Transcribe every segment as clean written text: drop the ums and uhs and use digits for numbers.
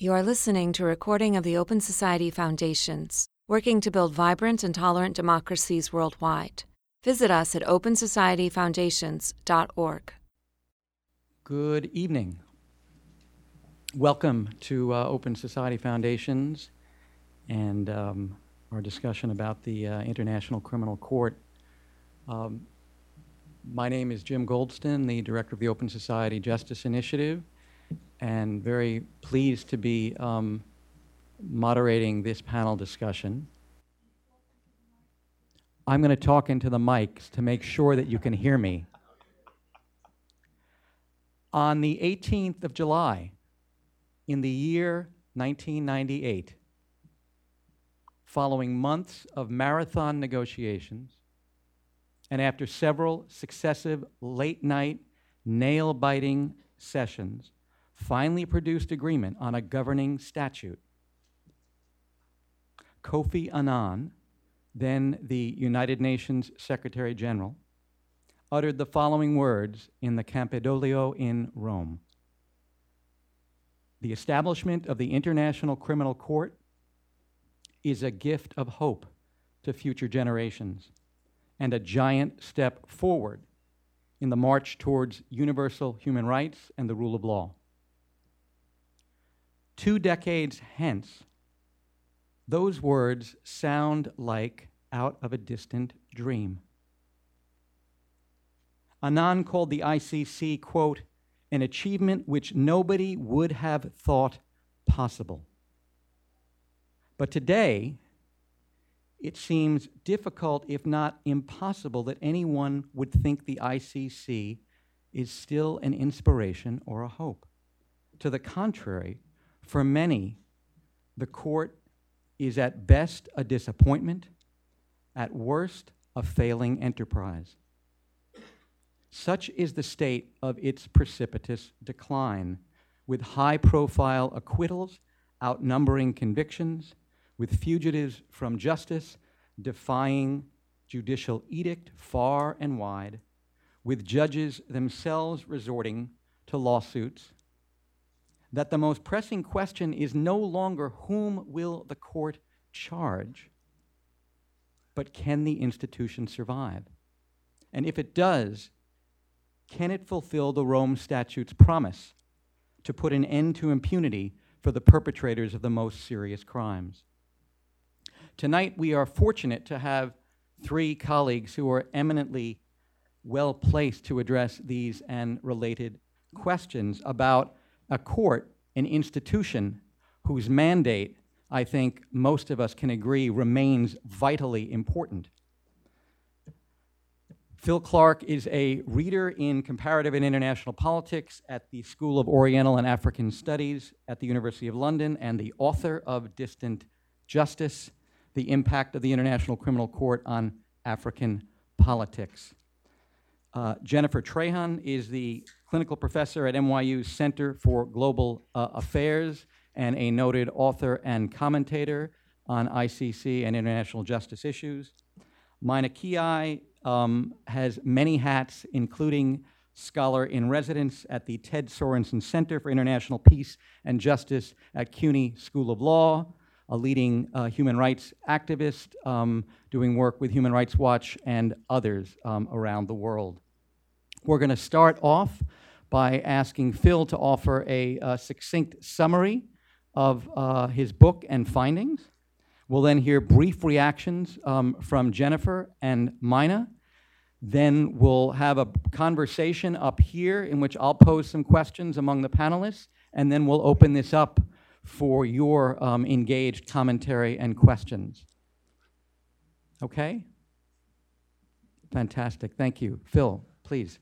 You are listening to a recording of the Open Society Foundations, working to build vibrant and tolerant democracies worldwide. Visit us at opensocietyfoundations.org. Good evening. Welcome to Open Society Foundations and our discussion about the International Criminal Court. My name is Jim Goldston, the director of the Open Society Justice Initiative, and very pleased to be moderating this panel discussion. I'm going to talk into the mics to make sure that you can hear me. On the 18th of July, in the year 1998, following months of marathon negotiations, and after several successive late-night, nail-biting sessions, finally produced agreement on a governing statute. Kofi Annan, then the United Nations Secretary General, uttered the following words in the Campidoglio in Rome. The establishment of the International Criminal Court is a gift of hope to future generations and a giant step forward in the march towards universal human rights and the rule of law. 2 decades hence, those words sound like out of a distant dream. Annan called the ICC, quote, an achievement which nobody would have thought possible. But today, it seems difficult, if not impossible, that anyone would think the ICC is still an inspiration or a hope. To the contrary, for many, the court is at best a disappointment, at worst a failing enterprise. Such is the state of its precipitous decline, with high-profile acquittals outnumbering convictions, with fugitives from justice defying judicial edict far and wide, with judges themselves resorting to lawsuits, that the most pressing question is no longer whom will the court charge, but can the institution survive? And if it does, can it fulfill the Rome Statute's promise to put an end to impunity for the perpetrators of the most serious crimes? Tonight, we are fortunate to have 3 colleagues who are eminently well-placed to address these and related questions about a court, an institution whose mandate, I think most of us can agree, remains vitally important. Phil Clark is a reader in comparative and international politics at the School of Oriental and African Studies at the University of London and the author of Distant Justice, The Impact of the International Criminal Court on African Politics. Jennifer Trahan is the clinical professor at NYU's Center for Global Affairs and a noted author and commentator on ICC and international justice issues. Maina Kiai has many hats, including scholar in residence at the Ted Sorensen Center for International Peace and Justice at CUNY School of Law, a leading human rights activist doing work with Human Rights Watch and others around the world. We're going to start off by asking Phil to offer a succinct summary of his book and findings. We'll then hear brief reactions from Jennifer and Maina. Then we'll have a conversation up here in which I'll pose some questions among the panelists, and then we'll open this up for your engaged commentary and questions. Okay? Fantastic. Thank you. Phil, please.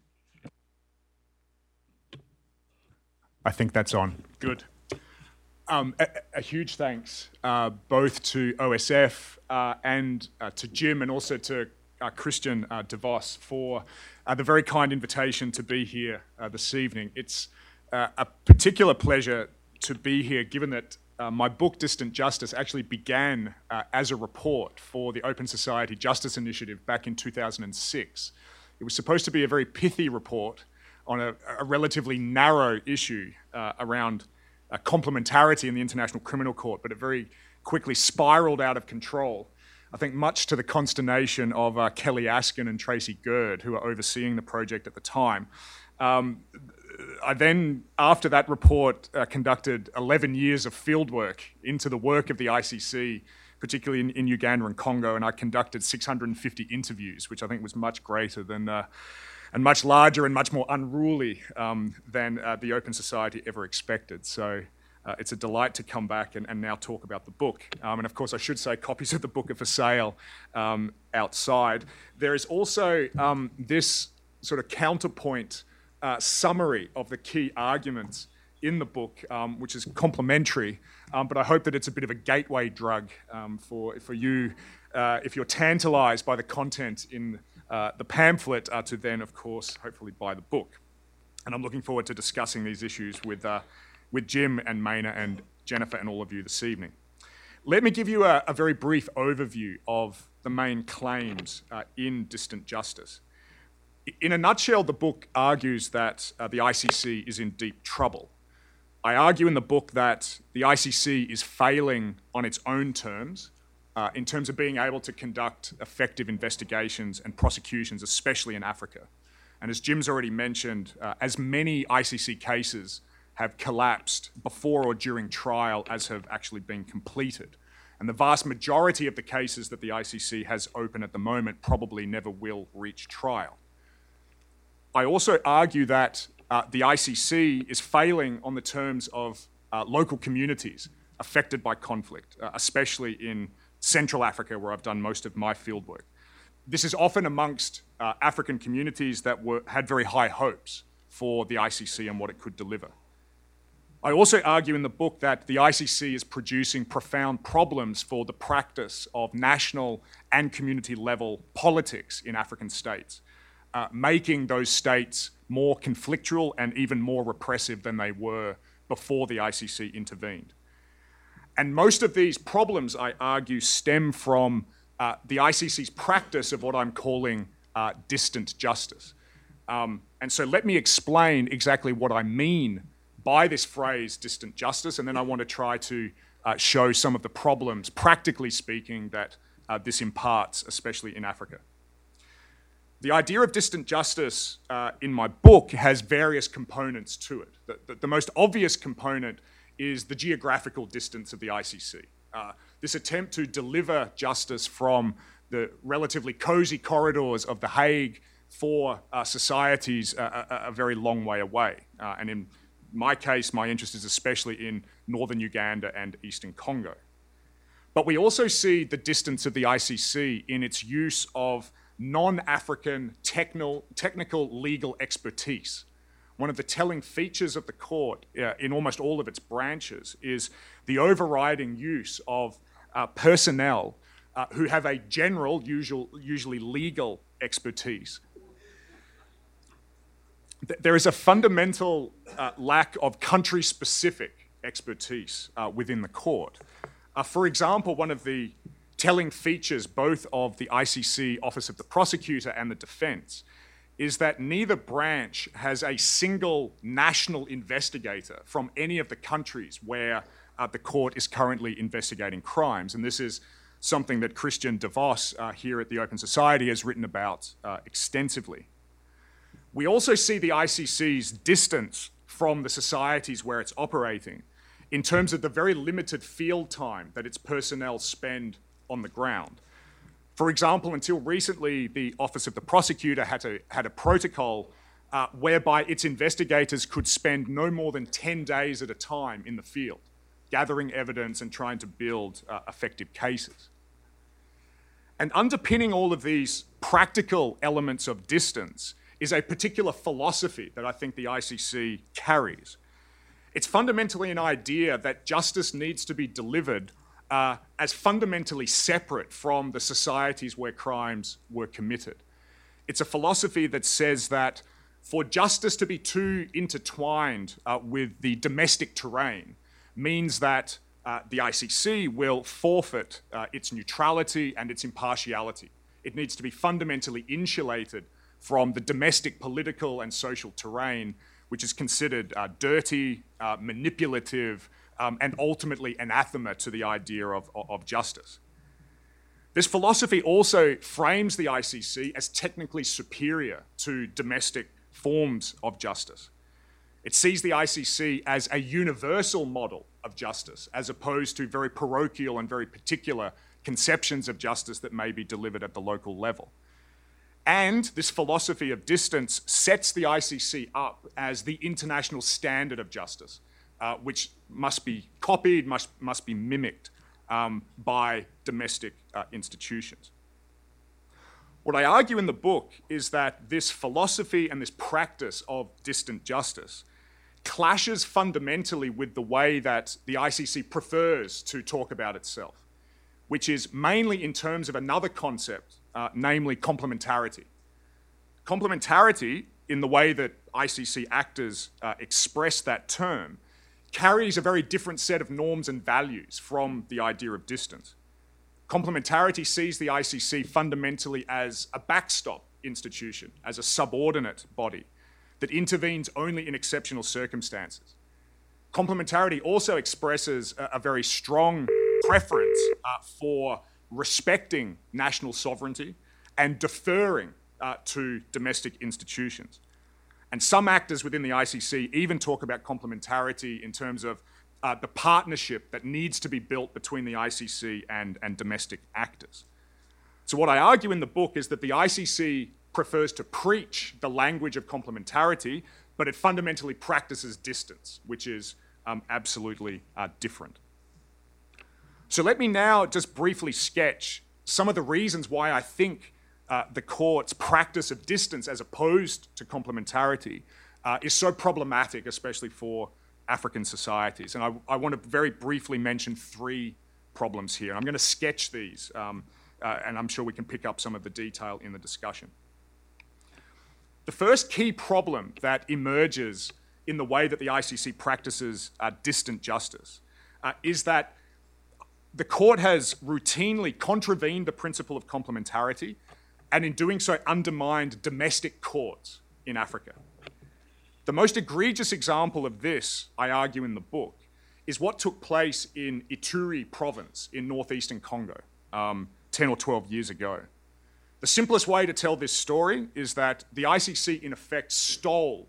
I think that's on. Good. A huge thanks both to OSF and to Jim and also to Christian DeVos for the very kind invitation to be here this evening. It's a particular pleasure to be here given that my book, Distant Justice, actually began as a report for the Open Society Justice Initiative back in 2006. It was supposed to be a very pithy report on a relatively narrow issue around complementarity in the International Criminal Court, but it very quickly spiraled out of control, I think much to the consternation of Kelly Askin and Tracy Gerd, who were overseeing the project at the time. I then, after that report, conducted 11 years of fieldwork into the work of the ICC, particularly in Uganda and Congo, and I conducted 650 interviews, which I think was much greater than, and much larger and much more unruly than the Open Society ever expected. So it's a delight to come back and now talk about the book. And of course, I should say copies of the book are for sale outside. There is also this sort of counterpoint summary of the key arguments in the book, which is complimentary, but I hope that it's a bit of a gateway drug for you, if you're tantalized by the content in the pamphlet, to then, of course, hopefully buy the book. And I'm looking forward to discussing these issues with Jim and Maina and Jennifer and all of you this evening. Let me give you a very brief overview of the main claims in Distant Justice. In a nutshell, the book argues that the ICC is in deep trouble. I argue in the book that the ICC is failing on its own terms, in terms of being able to conduct effective investigations and prosecutions, especially in Africa. And as Jim's already mentioned, as many ICC cases have collapsed before or during trial as have actually been completed. And the vast majority of the cases that the ICC has open at the moment probably never will reach trial. I also argue that the ICC is failing on the terms of local communities affected by conflict, especially in Central Africa, where I've done most of my fieldwork. This is often amongst African communities that had very high hopes for the ICC and what it could deliver. I also argue in the book that the ICC is producing profound problems for the practice of national and community level politics in African states, making those states more conflictual and even more repressive than they were before the ICC intervened. And most of these problems, I argue, stem from the ICC's practice of what I'm calling distant justice. And so let me explain exactly what I mean by this phrase, distant justice, and then I want to try to show some of the problems, practically speaking, that this imparts, especially in Africa. The idea of distant justice in my book has various components to it. The most obvious component is the geographical distance of the ICC. This attempt to deliver justice from the relatively cozy corridors of The Hague for societies a very long way away. And in my case, my interest is especially in northern Uganda and eastern Congo. But we also see the distance of the ICC in its use of non-African technical legal expertise. One of the telling features of the court in almost all of its branches is the overriding use of personnel who have a general, usually legal expertise. There is a fundamental lack of country-specific expertise within the court. For example, one of the telling features both of the ICC Office of the Prosecutor and the Defence is that neither branch has a single national investigator from any of the countries where the court is currently investigating crimes. And this is something that Christian DeVos here at the Open Society has written about extensively. We also see the ICC's distance from the societies where it's operating in terms of the very limited field time that its personnel spend on the ground. For example, until recently, the Office of the Prosecutor had a protocol whereby its investigators could spend no more than 10 days at a time in the field, gathering evidence and trying to build effective cases. And underpinning all of these practical elements of distance is a particular philosophy that I think the ICC carries. It's fundamentally an idea that justice needs to be delivered as fundamentally separate from the societies where crimes were committed. It's a philosophy that says that for justice to be too intertwined with the domestic terrain means that the ICC will forfeit its neutrality and its impartiality. It needs to be fundamentally insulated from the domestic political and social terrain which is considered dirty, manipulative, and ultimately anathema to the idea of justice. This philosophy also frames the ICC as technically superior to domestic forms of justice. It sees the ICC as a universal model of justice, as opposed to very parochial and very particular conceptions of justice that may be delivered at the local level. And this philosophy of distance sets the ICC up as the international standard of justice, which must be copied, must be mimicked by domestic institutions. What I argue in the book is that this philosophy and this practice of distant justice clashes fundamentally with the way that the ICC prefers to talk about itself, which is mainly in terms of another concept, namely complementarity. Complementarity, in the way that ICC actors express that term, carries a very different set of norms and values from the idea of distance. Complementarity sees the ICC fundamentally as a backstop institution, as a subordinate body that intervenes only in exceptional circumstances. Complementarity also expresses a very strong preference for respecting national sovereignty and deferring to domestic institutions. And some actors within the ICC even talk about complementarity in terms of the partnership that needs to be built between the ICC and domestic actors. So what I argue in the book is that the ICC prefers to preach the language of complementarity, but it fundamentally practices distance, which is absolutely different. So let me now just briefly sketch some of the reasons why I think the court's practice of distance as opposed to complementarity is so problematic, especially for African societies. And I want to very briefly mention three problems here. I'm going to sketch these, and I'm sure we can pick up some of the detail in the discussion. The first key problem that emerges in the way that the ICC practices distant justice is that the court has routinely contravened the principle of complementarity, and in doing so undermined domestic courts in Africa. The most egregious example of this, I argue in the book, is what took place in Ituri province in northeastern Congo 10 or 12 years ago. The simplest way to tell this story is that the ICC in effect stole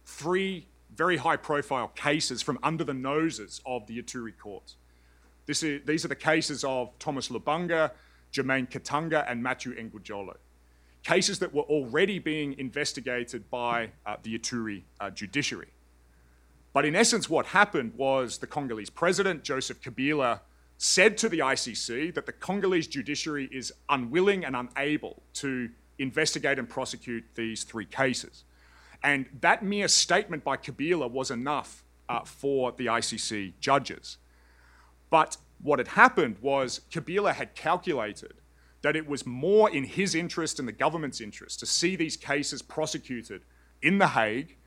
3 very high-profile cases from under the noses of the Ituri courts. These are the cases of Thomas Lubanga, Jermaine Katanga, and Matthew Ngujolo. Cases that were already being investigated by the Ituri judiciary. But in essence, what happened was the Congolese president, Joseph Kabila, said to the ICC that the Congolese judiciary is unwilling and unable to investigate and prosecute these 3 cases. And that mere statement by Kabila was enough for the ICC judges. But what had happened was Kabila had calculated that it was more in his interest and the government's interest to see these cases prosecuted in The Hague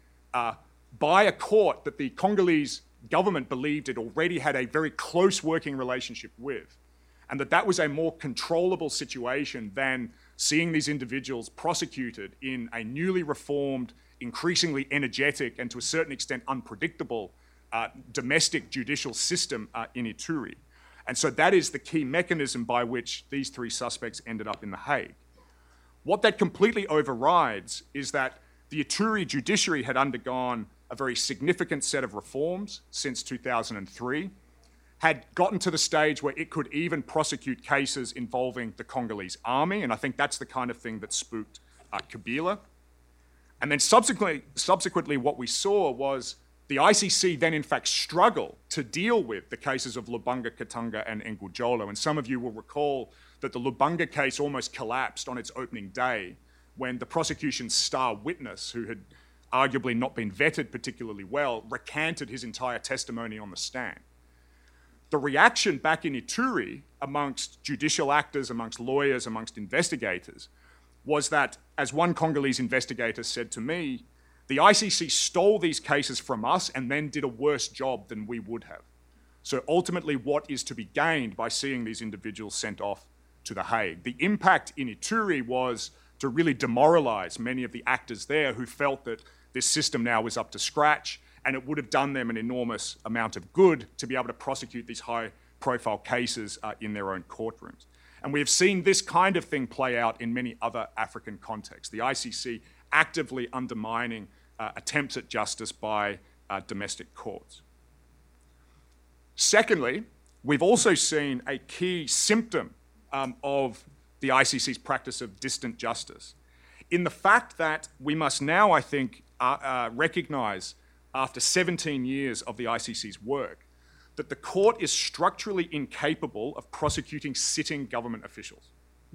by a court that the Congolese government believed it already had a very close working relationship with, and that was a more controllable situation than seeing these individuals prosecuted in a newly reformed, increasingly energetic, and to a certain extent unpredictable domestic judicial system in Ituri. And so that is the key mechanism by which these 3 suspects ended up in The Hague. What that completely overrides is that the Ituri judiciary had undergone a very significant set of reforms since 2003, had gotten to the stage where it could even prosecute cases involving the Congolese army, and I think that's the kind of thing that spooked Kabila. And then subsequently what we saw was the ICC then in fact struggled to deal with the cases of Lubanga, Katanga, and Ngujolo. And some of you will recall that the Lubanga case almost collapsed on its opening day when the prosecution's star witness, who had arguably not been vetted particularly well, recanted his entire testimony on the stand. The reaction back in Ituri amongst judicial actors, amongst lawyers, amongst investigators, was that, as one Congolese investigator said to me, the ICC stole these cases from us and then did a worse job than we would have. So ultimately, what is to be gained by seeing these individuals sent off to The Hague? The impact in Ituri was to really demoralize many of the actors there who felt that this system now was up to scratch, and it would have done them an enormous amount of good to be able to prosecute these high-profile cases in their own courtrooms. And we have seen this kind of thing play out in many other African contexts. The ICC actively undermining attempts at justice by domestic courts. Secondly, we've also seen a key symptom of the ICC's practice of distant justice in the fact that we must now, I think, recognise, after 17 years of the ICC's work, that the court is structurally incapable of prosecuting sitting government officials.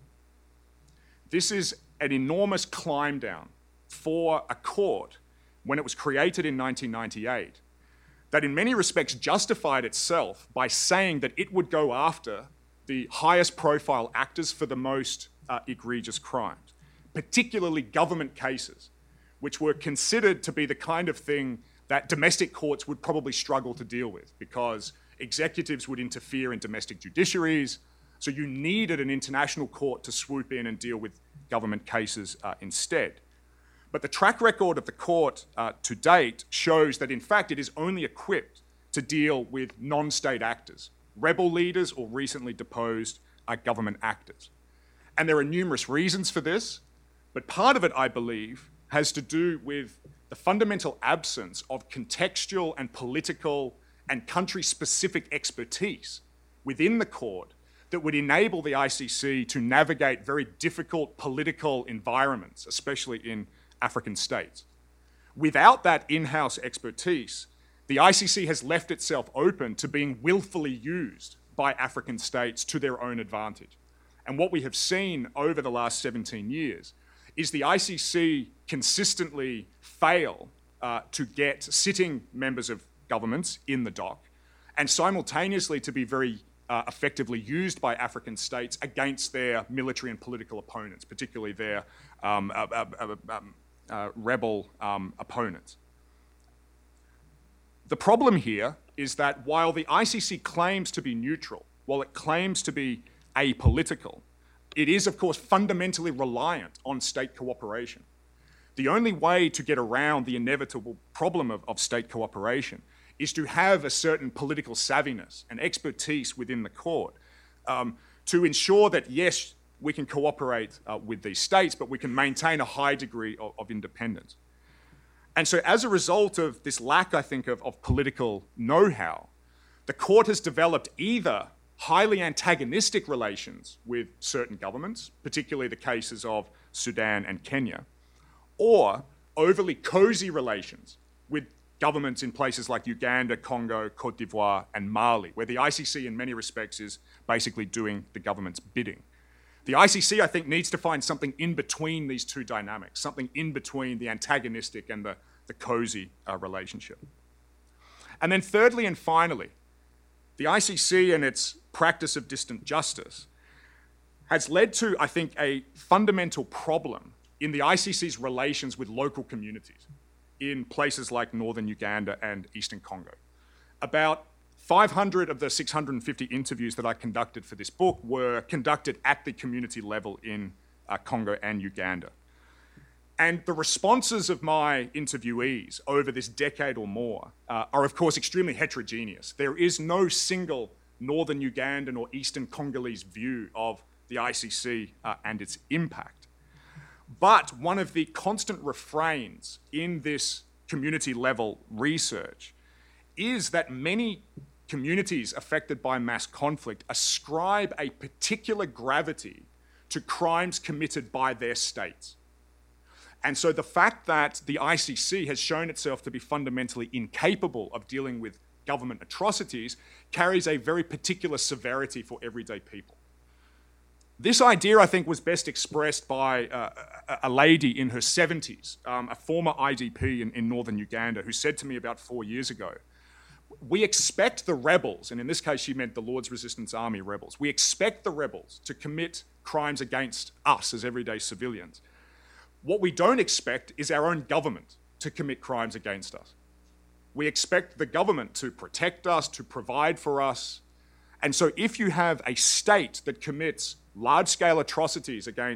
This is an enormous climb down for a court when it was created in 1998 that in many respects justified itself by saying that it would go after the highest profile actors for the most egregious crimes, particularly government cases, which were considered to be the kind of thing that domestic courts would probably struggle to deal with because executives would interfere in domestic judiciaries, so you needed an international court to swoop in and deal with government cases instead. But the track record of the court to date shows that in fact it is only equipped to deal with non-state actors, rebel leaders or recently deposed government actors. And there are numerous reasons for this, but part of it, I believe, has to do with the fundamental absence of contextual and political and country-specific expertise within the court that would enable the ICC to navigate very difficult political environments, especially in African states. Without that in-house expertise, the ICC has left itself open to being willfully used by African states to their own advantage. And what we have seen over the last 17 years is the ICC consistently fail to get sitting members of governments in the dock and simultaneously to be very effectively used by African states against their military and political opponents, particularly their rebel opponents. The problem here is that while the ICC claims to be neutral, while it claims to be apolitical, it is, of course, fundamentally reliant on state cooperation. The only way to get around the inevitable problem of state cooperation is to have a certain political savviness and expertise within the court to ensure that, yes, we can cooperate with these states, but we can maintain a high degree of independence. And so as a result of this lack, I think, of political know-how, the court has developed either highly antagonistic relations with certain governments, particularly the cases of Sudan and Kenya, or overly cozy relations with governments in places like Uganda, Congo, Cote d'Ivoire, and Mali, where the ICC in many respects is basically doing the government's bidding. The ICC, I think, needs to find something in between these two dynamics, something in between the antagonistic and the cozy relationship. And then thirdly and finally, the ICC and its practice of distant justice has led to, I think, a fundamental problem in the ICC's relations with local communities in places like northern Uganda and eastern Congo. About 500 of the 650 interviews that I conducted for this book were conducted at the community level in Congo and Uganda. And the responses of my interviewees over this decade or more are, of course, extremely heterogeneous. There is no single northern Ugandan or eastern Congolese view of the ICC and its impact. But one of the constant refrains in this community-level research is that many communities affected by mass conflict ascribe a particular gravity to crimes committed by their states. And so the fact that the ICC has shown itself to be fundamentally incapable of dealing with government atrocities carries a very particular severity for everyday people. This idea, I think, was best expressed by a lady in her 70s, a former IDP in northern Uganda, who said to me about 4 years ago, we expect the rebels, and in this case she meant the Lord's Resistance Army rebels, we expect the rebels to commit crimes against us as everyday civilians. What we don't expect is our own government to commit crimes against us. We expect the government to protect us, to provide for us. And so if you have a state that commits large-scale atrocities against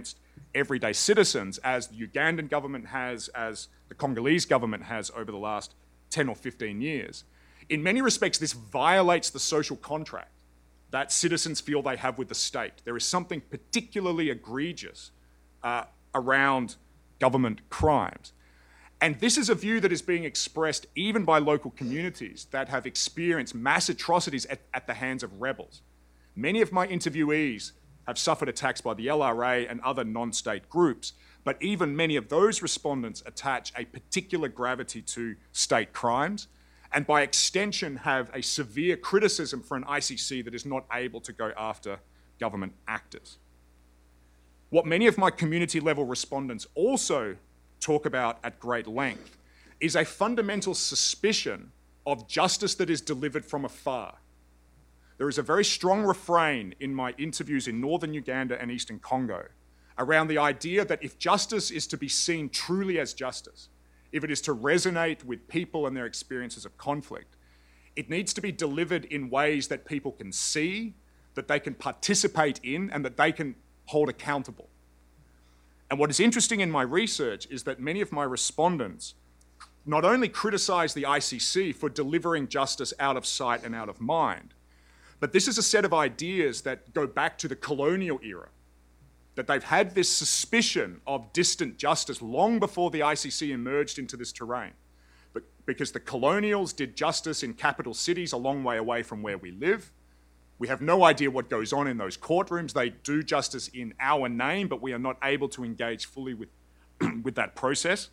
everyday citizens as the Ugandan government has, as the Congolese government has over the last 10 or 15 years. In many respects, this violates the social contract that citizens feel they have with the state. There is something particularly egregious around government crimes. And this is a view that is being expressed even by local communities that have experienced mass atrocities at the hands of rebels. Many of my interviewees have suffered attacks by the LRA and other non-state groups, but even many of those respondents attach a particular gravity to state crimes, and by extension have a severe criticism for an ICC that is not able to go after government actors. What many of my community level respondents also talk about at great length is a fundamental suspicion of justice that is delivered from afar. There is a very strong refrain in my interviews in northern Uganda and eastern Congo around the idea that if justice is to be seen truly as justice, if it is to resonate with people and their experiences of conflict, it needs to be delivered in ways that people can see, that they can participate in, and that they can hold accountable. And what is interesting in my research is that many of my respondents not only criticize the ICC for delivering justice out of sight and out of mind, but this is a set of ideas that go back to the colonial era, that they've had this suspicion of distant justice long before the ICC emerged into this terrain. But because the colonials did justice in capital cities a long way away from where we live, we have no idea what goes on in those courtrooms. They do justice in our name, but we are not able to engage fully with, with that process.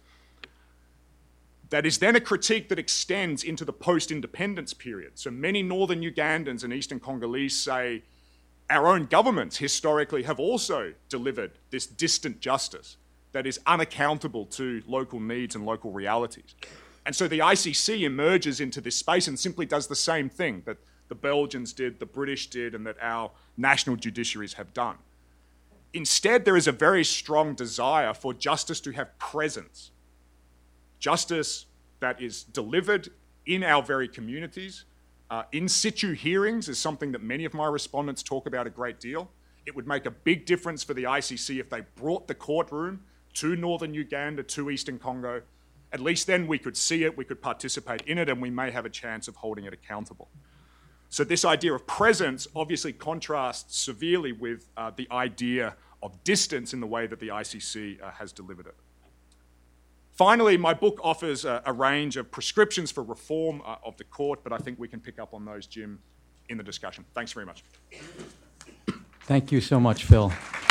That is then a critique that extends into the post-independence period. So many northern Ugandans and eastern Congolese say, our own governments historically have also delivered this distant justice that is unaccountable to local needs and local realities. And so the ICC emerges into this space and simply does the same thing that the Belgians did, the British did, and that our national judiciaries have done. Instead, there is a very strong desire for justice to have presence. Justice that is delivered in our very communities. In situ hearings is something that many of my respondents talk about a great deal. It would make a big difference for the ICC if they brought the courtroom to northern Uganda, to eastern Congo. At least then we could see it, we could participate in it, and we may have a chance of holding it accountable. So this idea of presence obviously contrasts severely with the idea of distance in the way that the ICC has delivered it. Finally, my book offers a range of prescriptions for reform of the court, but I think we can pick up on those, Jim, in the discussion. Thanks very much. Thank you so much, Phil,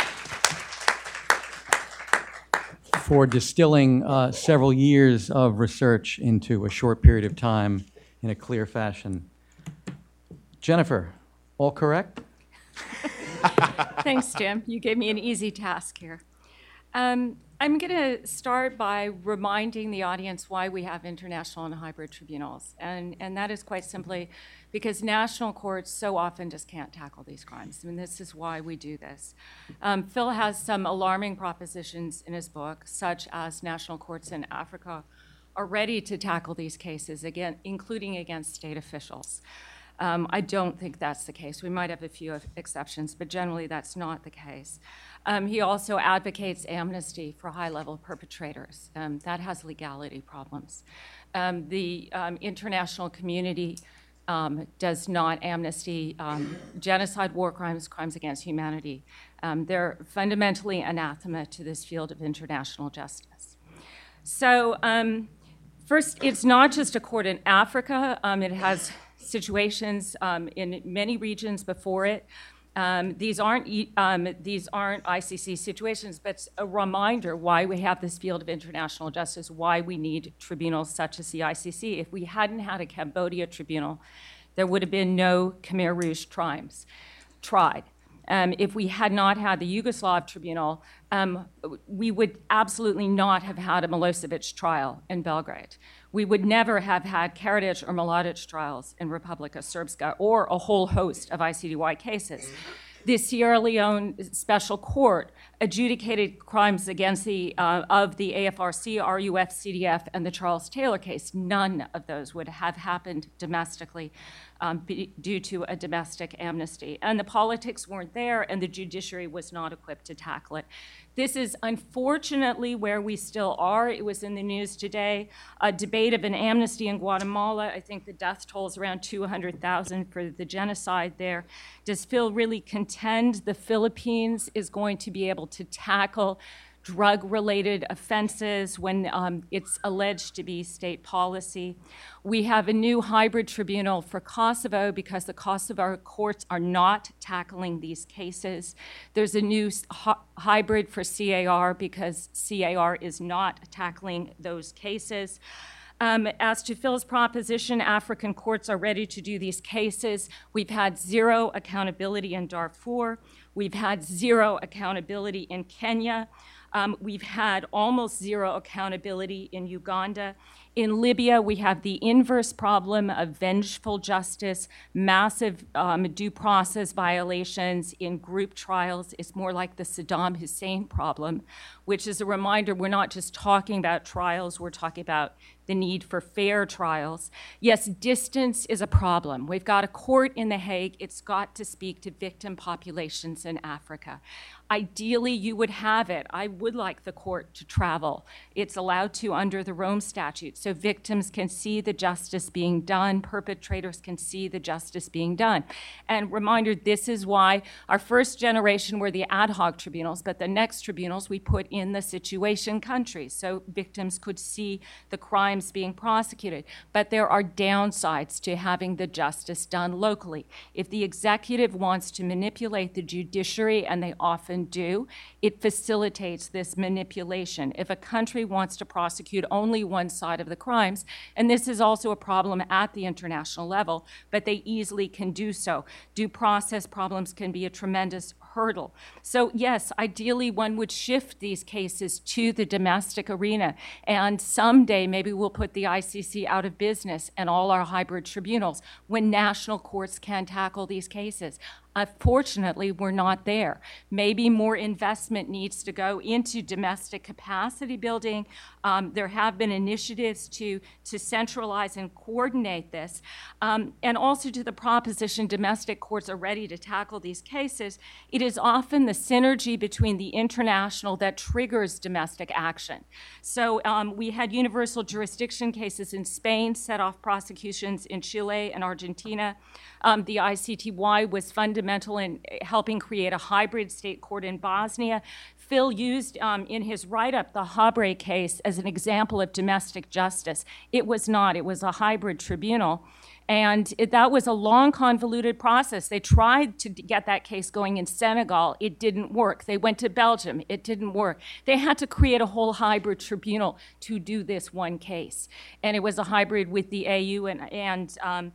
for distilling several years of research into a short period of time in a clear fashion. Jennifer, all correct? Thanks, Jim. You gave me an easy task here. I'm going to start by reminding the audience why we have international and hybrid tribunals. And that is quite simply because national courts so often just can't tackle these crimes. I mean, this is why we do this. Phil has some alarming propositions in his book, such as national courts in Africa are ready to tackle these cases, again, including against state officials. I don't think that's the case. We might have a few exceptions, but generally that's not the case. He also advocates amnesty for high-level perpetrators. That has legality problems. The international community does not amnesty genocide, war crimes, crimes against humanity. They're fundamentally anathema to this field of international justice. So first, it's not just a court in Africa. It has situations in many regions before it. These aren't ICC situations, but it's a reminder why we have this field of international justice, why we need tribunals such as the ICC. If we hadn't had a Cambodia tribunal, there would have been no Khmer Rouge crimes tried. If we had not had the Yugoslav tribunal, we would absolutely not have had a Milosevic trial in Belgrade. We would never have had Karadzic or Mladic trials in Republika Srpska, or a whole host of ICTY cases. The Sierra Leone Special Court adjudicated crimes against of the AFRC, RUF, CDF, and the Charles Taylor case. None of those would have happened domestically due to a domestic amnesty. And the politics weren't there, and the judiciary was not equipped to tackle it. This is unfortunately where we still are. It was in the news today, a debate of an amnesty in Guatemala. I think the death toll is around 200,000 for the genocide there. Does Phil really contend the Philippines is going to be able to tackle drug-related offenses when it's alleged to be state policy? We have a new hybrid tribunal for Kosovo because the Kosovo courts are not tackling these cases. There's a new hybrid for CAR because CAR is not tackling those cases. As to Phil's proposition, African courts are ready to do these cases. We've had zero accountability in Darfur. We've had zero accountability in Kenya. We've had almost zero accountability in Uganda. In Libya, we have the inverse problem of vengeful justice, massive due process violations in group trials. It's more like the Saddam Hussein problem, which is a reminder we're not just talking about trials, we're talking about the need for fair trials. Yes, distance is a problem. We've got a court in The Hague. It's got to speak to victim populations in Africa. Ideally, you would have it. I would like the court to travel. It's allowed to under the Rome Statute, so victims can see the justice being done, perpetrators can see the justice being done. And reminder, this is why our first generation were the ad hoc tribunals, but the next tribunals we put in the situation countries, so victims could see the crimes being prosecuted. But there are downsides to having the justice done locally. If the executive wants to manipulate the judiciary, and they often do, it facilitates this manipulation. If a country wants to prosecute only one side of the crimes, and this is also a problem at the international level, but they easily can do so. Due process problems can be a tremendous hurdle. So yes, ideally one would shift these cases to the domestic arena, and someday maybe we'll put the ICC out of business and all our hybrid tribunals when national courts can tackle these cases. Unfortunately, we're not there. Maybe more investment needs to go into domestic capacity building. There have been initiatives to centralize and coordinate this. And also to the proposition domestic courts are ready to tackle these cases, it is often the synergy between the international that triggers domestic action. So we had universal jurisdiction cases in Spain, set off prosecutions in Chile and Argentina. The ICTY was fundamental in helping create a hybrid state court in Bosnia. Phil used in his write-up the Habre case as an example of domestic justice. It was not. It was a hybrid tribunal. And that was a long, convoluted process. They tried to get that case going in Senegal. It didn't work. They went to Belgium. It didn't work. They had to create a whole hybrid tribunal to do this one case. And it was a hybrid with the AU and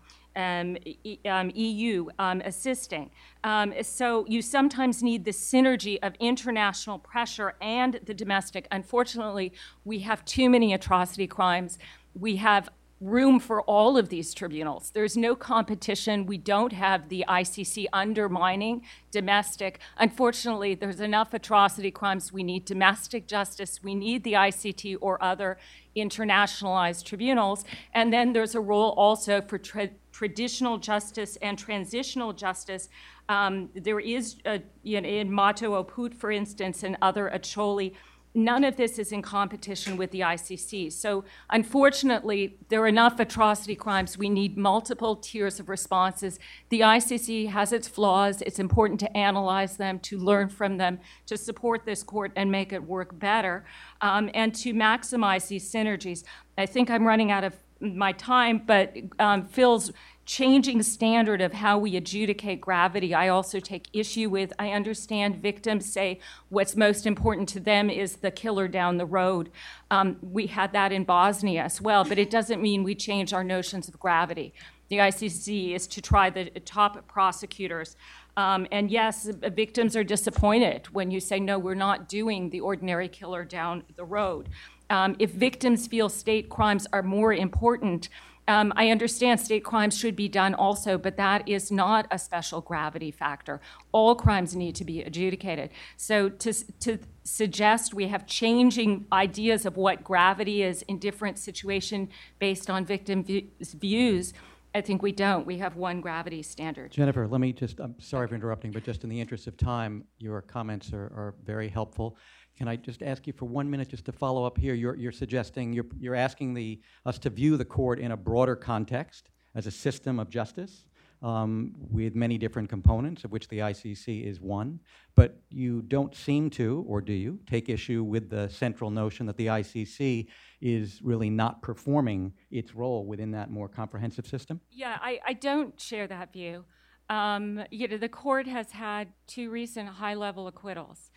EU assisting. So you sometimes need the synergy of international pressure and the domestic. Unfortunately, we have too many atrocity crimes. We have room for all of these tribunals. There's no competition. We don't have the ICC undermining domestic. Unfortunately, there's enough atrocity crimes. We need domestic justice. We need the ICT or other internationalized tribunals. And then there's a role also for traditional justice and transitional justice. There is, in Mato Oput, for instance, and other Acholi, none of this is in competition with the ICC. So unfortunately, there are enough atrocity crimes. We need multiple tiers of responses. The ICC has its flaws. It's important to analyze them, to learn from them, to support this court and make it work better, and to maximize these synergies. I think I'm running out of my time, but Phil's changing standard of how we adjudicate gravity, I also take issue with. I understand victims say what's most important to them is the killer down the road. We had that in Bosnia as well, but it doesn't mean we change our notions of gravity. The ICC is to try the top prosecutors. And yes, victims are disappointed when you say, no, we're not doing the ordinary killer down the road. If victims feel state crimes are more important, I understand state crimes should be done also, but that is not a special gravity factor. All crimes need to be adjudicated. So to suggest we have changing ideas of what gravity is in different situations based on victim views I think we don't. We have one gravity standard. Jennifer, let me just, I'm sorry for interrupting, but just in the interest of time, your comments are very helpful. Can I just ask you for 1 minute just to follow up here? You're suggesting, you're asking us to view the court in a broader context as a system of justice with many different components, of which the ICC is one, but you don't seem to, or do you, take issue with the central notion that the ICC is really not performing its role within that more comprehensive system? Yeah, I don't share that view. The court has had 2 recent high-level acquittals.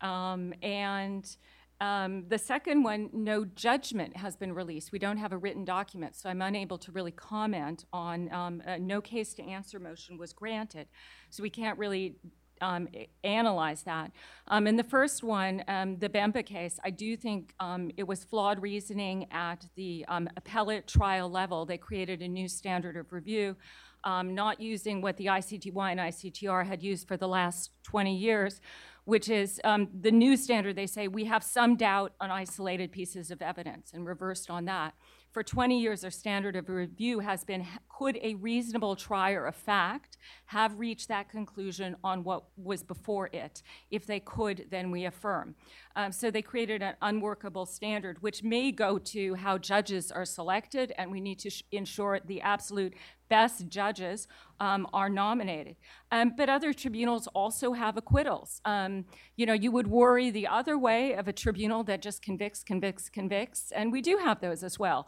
The second one, no judgment has been released. We don't have a written document, so I'm unable to really comment on no case to answer motion was granted. So we can't really analyze that. In the first one, the Bemba case, I do think it was flawed reasoning at the appellate trial level. They created a new standard of review, not using what the ICTY and ICTR had used for the last 20 years, which is the new standard. They say we have some doubt on isolated pieces of evidence and reversed on that. For 20 years, our standard of review has been, could a reasonable trier of fact have reached that conclusion on what was before it? If they could, then we affirm. So they created an unworkable standard, which may go to how judges are selected, and we need to ensure the absolute best judges are nominated. But other tribunals also have acquittals. You would worry the other way of a tribunal that just convicts, and we do have those as well.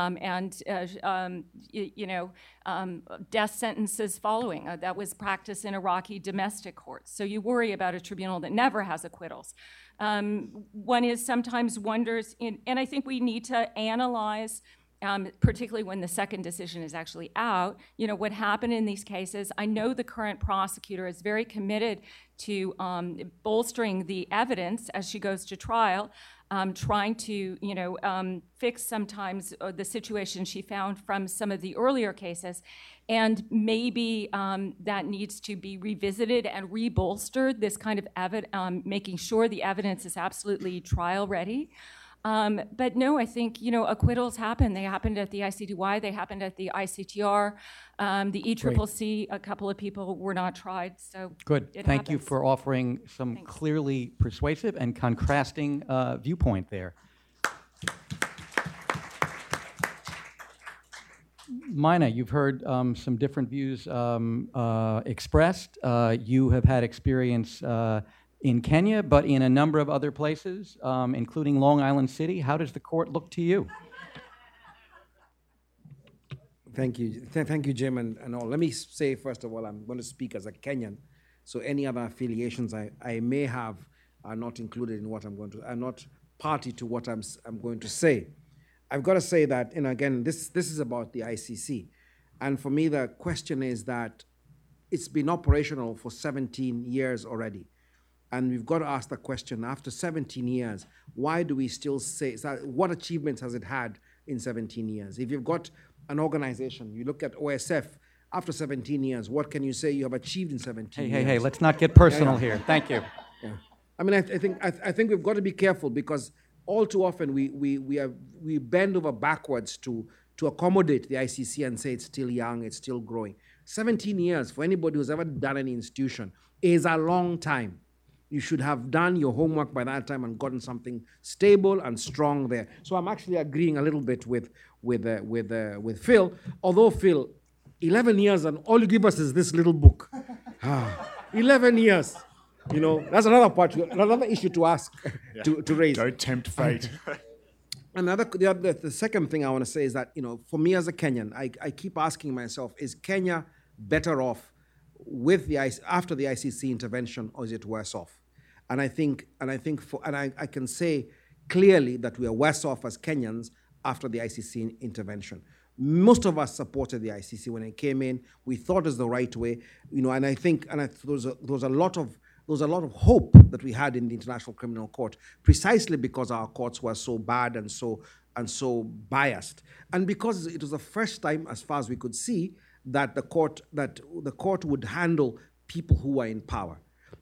Death sentences following. That was practice in Iraqi domestic courts. So you worry about a tribunal that never has acquittals. One is sometimes wonders, and I think we need to analyze, particularly when the second decision is actually out, what happened in these cases. I know the current prosecutor is very committed to bolstering the evidence as she goes to trial, trying to, fix sometimes the situation she found from some of the earlier cases. And maybe that needs to be revisited and rebolstered, this kind of making sure the evidence is absolutely trial ready. But no, I think, acquittals happen. They happened at the ICTY, they happened at the ICTR, the ECCC, a couple of people were not tried, so good. It Thank you happens. for offering some clearly persuasive and contrasting viewpoint there. Mina, you've heard some different views expressed. You have had experience in Kenya, but in a number of other places, including Long Island City. How does the court look to you? Thank you. Thank you, Jim, and all. Let me say, first of all, I'm going to speak as a Kenyan, so any other affiliations I may have are not included in what I'm going to, are not party to what I'm going to say. I've got to say that, again, this is about the ICC. And for me, the question is that it's been operational for 17 years already. And we've got to ask the question, after 17 years, why do we still say, what achievements has it had in 17 years? If you've got an organization, you look at OSF, after 17 years, what can you say you have achieved in 17 years? Hey, let's not get personal here. Thank you. Yeah. I mean, I think we've got to be careful, because all too often we bend over backwards to accommodate the ICC and say it's still young, it's still growing. 17 years for anybody who's ever done any institution is a long time. You should have done your homework by that time and gotten something stable and strong there. So I'm actually agreeing a little bit with Phil. Although Phil, 11 years and all you give us is this little book. 11 years. That's another issue to ask, to raise. Don't tempt fate. The second thing I want to say is that, for me as a Kenyan, I keep asking myself, is Kenya better off after the ICC intervention, or is it worse off? And I can say clearly that we are worse off as Kenyans after the ICC intervention. Most of us supported the ICC when it came in. We thought it was the right way, and I think there was a lot of hope that we had in the International Criminal Court, precisely because our courts were so bad and so biased, and because it was the first time, as far as we could see, that the court would handle people who were in power.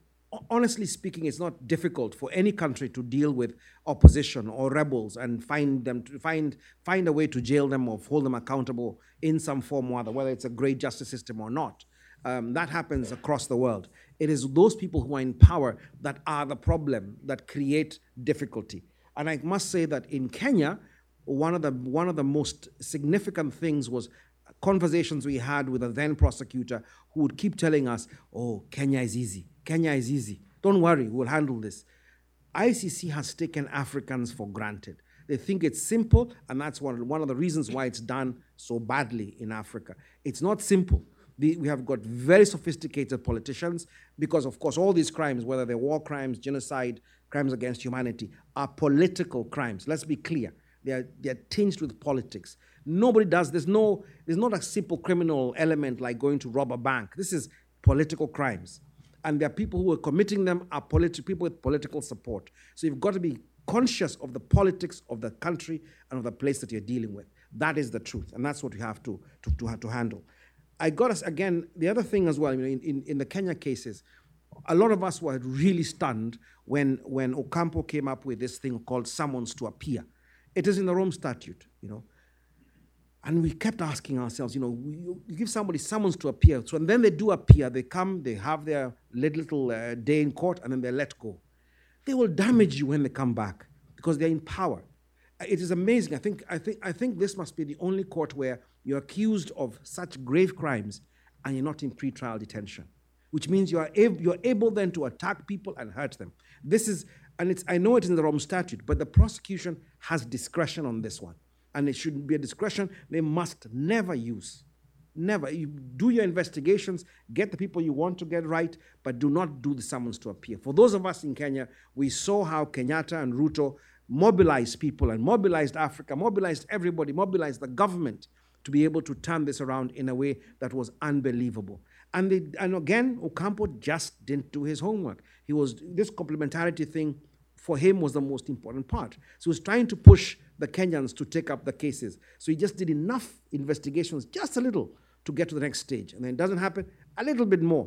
honestly speaking, it's not difficult for any country to deal with opposition or rebels and find a way to jail them or hold them accountable in some form or other, whether it's a great justice system or not. That happens across the world. It is those people who are in power that are the problem, that create difficulty. And I must say that in Kenya, one of the most significant things was conversations we had with a then prosecutor who would keep telling us, oh, Kenya is easy. Kenya is easy. Don't worry, we'll handle this. ICC has taken Africans for granted. They think it's simple, and that's one of the reasons why it's done so badly in Africa. It's not simple. We have got very sophisticated politicians because, of course, all these crimes, whether they're war crimes, genocide, crimes against humanity, are political crimes. Let's be clear. They're tinged with politics. Nobody does. There's not a simple criminal element like going to rob a bank. This is political crimes. And there are people who are committing them are people with political support. So you've got to be conscious of the politics of the country and of the place that you're dealing with. That is the truth, and that's what you have to handle. I got us, again, the other thing as well, in the Kenya cases, a lot of us were really stunned when Ocampo came up with this thing called summons to appear. It is in the Rome Statute, And we kept asking ourselves, you give somebody summons to appear, so and then they do appear, they come, they have their little day in court, and then they're let go. They will damage you when they come back because they're in power. It is amazing. I think this must be the only court where you're accused of such grave crimes and you're not in pretrial detention, which means you're able then to attack people and hurt them. I know it's in the Rome Statute, but the prosecution has discretion on this one. And it shouldn't be a discretion they must never use. Never. You do your investigations, get the people you want to get right, but do not do the summons to appear. For those of us in Kenya, we saw how Kenyatta and Ruto mobilized people and mobilized Africa, mobilized everybody, mobilized the government to be able to turn this around in a way that was unbelievable. And again, Ocampo just didn't do his homework. This complementarity thing for him was the most important part. So he was trying to push the Kenyans to take up the cases. So he just did enough investigations, just a little, to get to the next stage. And then it doesn't happen, a little bit more.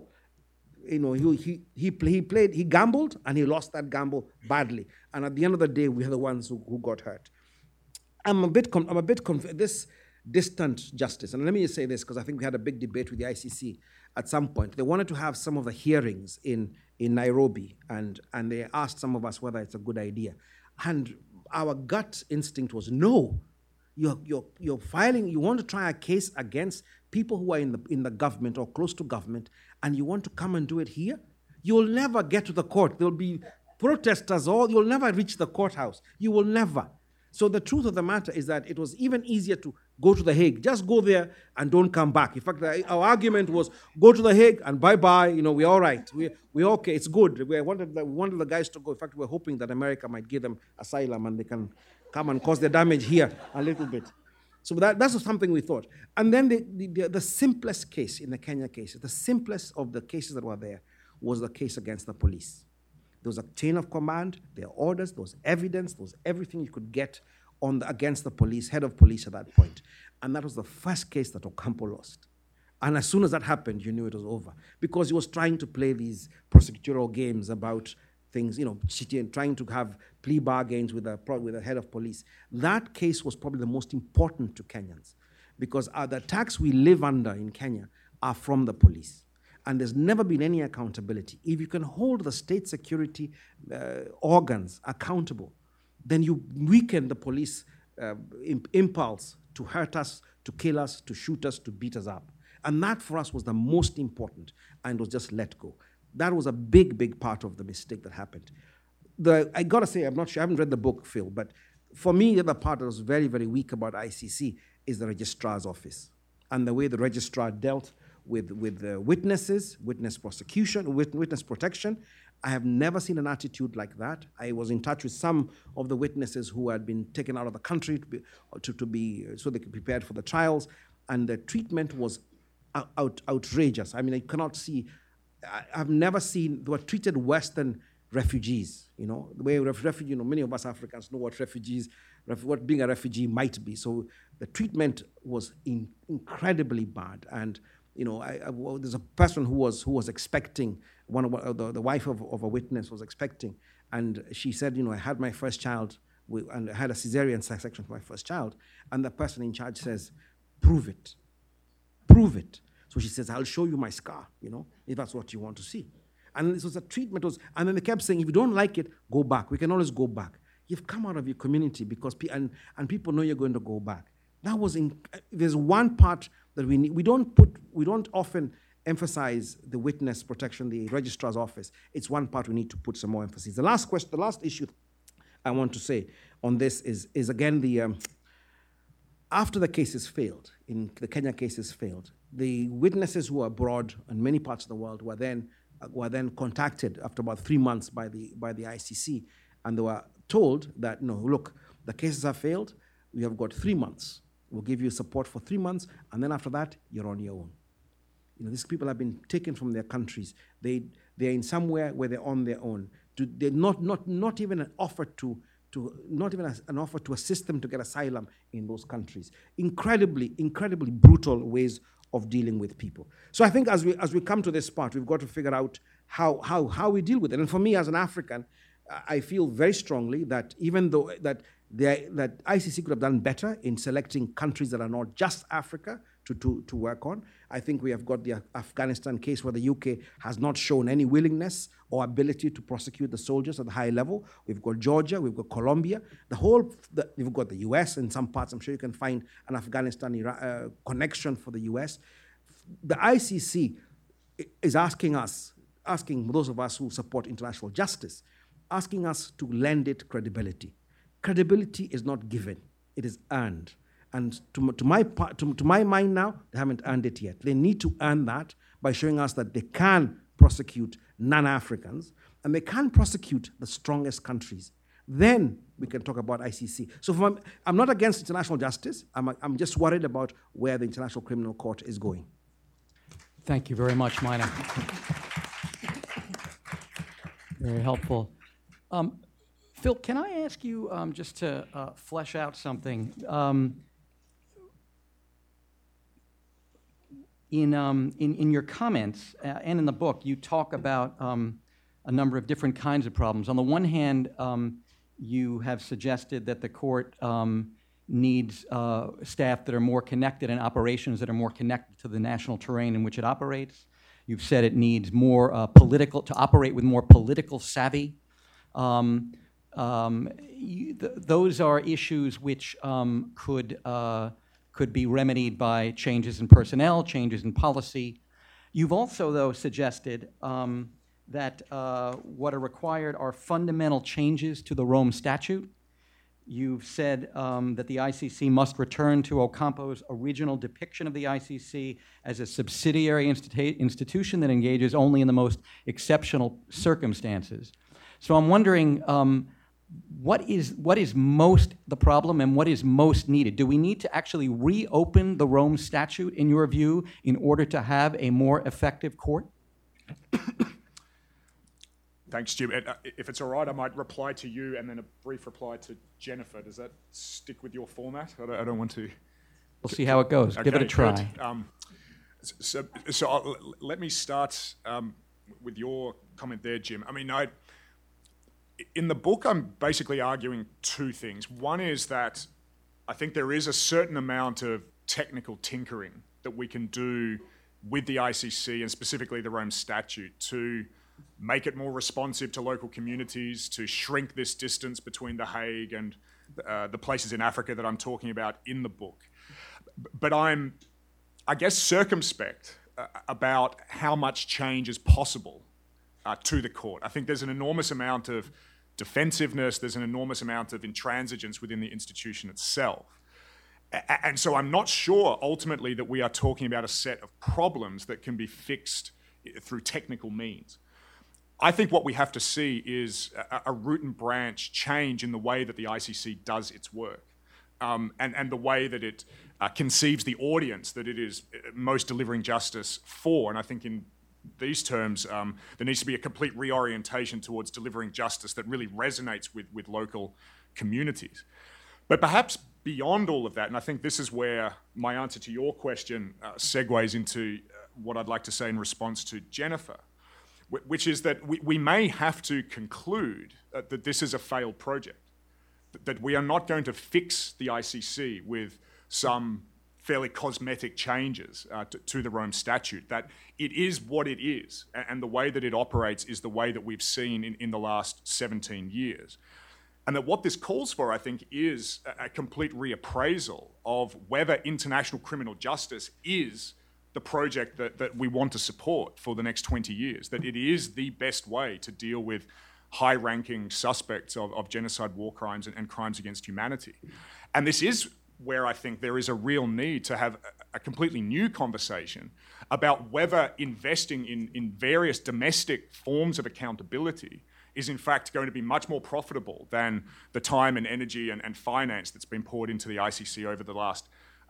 He gambled, and he lost that gamble badly. And at the end of the day, we are the ones who got hurt. I'm a bit confused. This distant justice, and let me just say this, because I think we had a big debate with the ICC at some point. They wanted to have some of the hearings in Nairobi, and they asked some of us whether it's a good idea. And our gut instinct was, no. You're filing, you want to try a case against people who are in the government or close to government, and you want to come and do it here? You'll never get to the court. There'll be protesters, you'll never reach the courthouse. You will never. So the truth of the matter is that it was even easier to go to The Hague. Just go there and don't come back. In fact, our argument was, go to The Hague and bye-bye, we're all right. We're okay, it's good. We wanted the guys to go. In fact, we're hoping that America might give them asylum and they can come and cause the damage here a little bit. So that's something we thought. And then the simplest case in the Kenya cases, the simplest of the cases that were there, was the case against the police. There was a chain of command, there were orders, there was evidence, there was everything you could get against the police, head of police at that point. And that was the first case that Ocampo lost. And as soon as that happened, you knew it was over. Because he was trying to play these prosecutorial games about things, cheating, trying to have plea bargains with the head of police. That case was probably the most important to Kenyans. Because the attacks we live under in Kenya are from the police. And there's never been any accountability. If you can hold the state security organs accountable, then you weaken the police impulse to hurt us, to kill us, to shoot us, to beat us up. And that for us was the most important, and was just let go. That was a big, big part of the mistake that happened. I gotta say, I'm not sure, I haven't read the book, Phil, but for me, the other part that was very, very weak about ICC is the registrar's office and the way the registrar dealt with witnesses, witness prosecution, witness protection. I have never seen an attitude like that. I was in touch with some of the witnesses who had been taken out of the country so they could be prepared for the trials, and the treatment was outrageous. I mean, I cannot see. I've never seen. They were treated worse than refugees. The way refugee. Many of us Africans know what what being a refugee might be. So the treatment was incredibly bad, and there's a person who was expecting, the wife of a witness was expecting, and she said, I had my first child, and I had a cesarean section for my first child, and the person in charge says, prove it. So she says, I'll show you my scar, if that's what you want to see. And this was a treatment, and then they kept saying, if you don't like it, go back. We can always go back. You've come out of your community because and people know you're going to go back. That was there's one part that we need. We don't often emphasize the witness protection, the registrar's office. It's one part we need to put some more emphasis. The last issue I want to say on this is again after the cases failed, in the Kenya cases failed, the witnesses who are abroad in many parts of the world were then contacted after about 3 months by the ICC, and they were told that, no, look, the cases have failed. We have got 3 months. We'll give you support for 3 months, and then after that, you're on your own. These people have been taken from their countries. They're in somewhere where they're on their own. They're not even an offer to assist them to get asylum in those countries. Incredibly brutal ways of dealing with people. So I think as we come to this part, we've got to figure out how we deal with it. And for me as an African, I feel very strongly that even though that ICC could have done better in selecting countries that are not just Africa to work on. I think we have got the Afghanistan case where the UK has not shown any willingness or ability to prosecute the soldiers at the high level. We've got Georgia, we've got Colombia, we've got the US in some parts. I'm sure you can find an Afghanistan connection for the US. The ICC is asking those of us who support international justice, asking us to lend it credibility. Credibility is not given, it is earned. And to my mind now, they haven't earned it yet. They need to earn that by showing us that they can prosecute non-Africans and they can prosecute the strongest countries. Then we can talk about ICC. So I'm not against international justice. I'm just worried about where the International Criminal Court is going. Thank you very much, Maina. Very helpful. Phil, can I ask you just to flesh out something? In your comments and in the book, you talk about a number of different kinds of problems. On the one hand, you have suggested that the court needs staff that are more connected and operations that are more connected to the national terrain in which it operates. You've said it needs more to operate with more political savvy. Those are issues which could be remedied by changes in personnel, changes in policy. You've also, though, suggested that what are required are fundamental changes to the Rome Statute. You've said that the ICC must return to Ocampo's original depiction of the ICC as a subsidiary institution that engages only in the most exceptional circumstances. So I'm wondering, what is most the problem and what is most needed? Do we need to actually reopen the Rome Statute, in your view, in order to have a more effective court? Thanks, Jim. If it's all right, I might reply to you and then a brief reply to Jennifer. Does that stick with your format? I don't want to... We'll see how it goes. Give it a try. So let me start with your comment there, Jim. I mean, in the book, I'm basically arguing two things. One is that I think there is a certain amount of technical tinkering that we can do with the ICC and specifically the Rome Statute to make it more responsive to local communities, to shrink this distance between The Hague and the places in Africa that I'm talking about in the book. But I'm, I guess, circumspect about how much change is possible to the court. I think there's an enormous amount of defensiveness, there's an enormous amount of intransigence within the institution itself. And so I'm not sure ultimately that we are talking about a set of problems that can be fixed through technical means. I think what we have to see is a root and branch change in the way that the ICC does its work and the way that it conceives the audience that it is most delivering justice for. And I think in these terms, there needs to be a complete reorientation towards delivering justice that really resonates with local communities. But perhaps beyond all of that, and I think this is where my answer to your question segues into what I'd like to say in response to Jennifer, which is that we may have to conclude that this is a failed project, that we are not going to fix the ICC with some fairly cosmetic changes to the Rome Statute, that it is what it is, and the way that it operates is the way that we've seen in the last 17 years. And that what this calls for, I think, is a complete reappraisal of whether international criminal justice is the project that we want to support for the next 20 years, that it is the best way to deal with high-ranking suspects of genocide, war crimes, and crimes against humanity. And this is where I think there is a real need to have a completely new conversation about whether investing in various domestic forms of accountability is in fact going to be much more profitable than the time and energy and finance that's been poured into the ICC over the last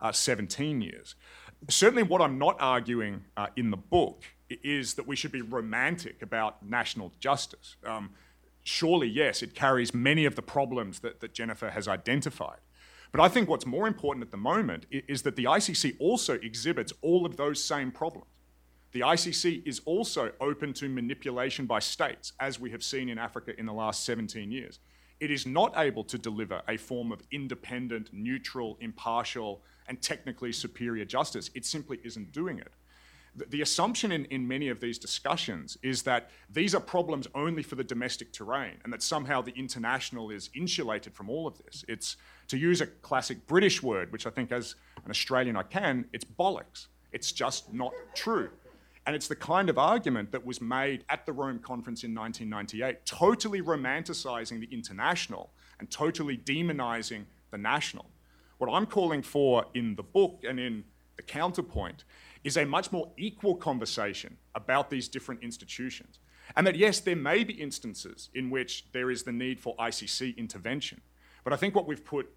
17 years. Certainly what I'm not arguing in the book is that we should be romantic about national justice. Surely, yes, it carries many of the problems that Jennifer has identified. But I think what's more important at the moment is that the ICC also exhibits all of those same problems. The ICC is also open to manipulation by states, as we have seen in Africa in the last 17 years. It is not able to deliver a form of independent, neutral, impartial, and technically superior justice. It simply isn't doing it. The assumption in many of these discussions is that these are problems only for the domestic terrain and that somehow the international is insulated from all of this. It's, to use a classic British word, which I think as an Australian I can, it's bollocks. It's just not true. And it's the kind of argument that was made at the Rome Conference in 1998, totally romanticizing the international and totally demonizing the national. What I'm calling for in the book and in the counterpoint is a much more equal conversation about these different institutions. And that, yes, there may be instances in which there is the need for ICC intervention. But I think what we've put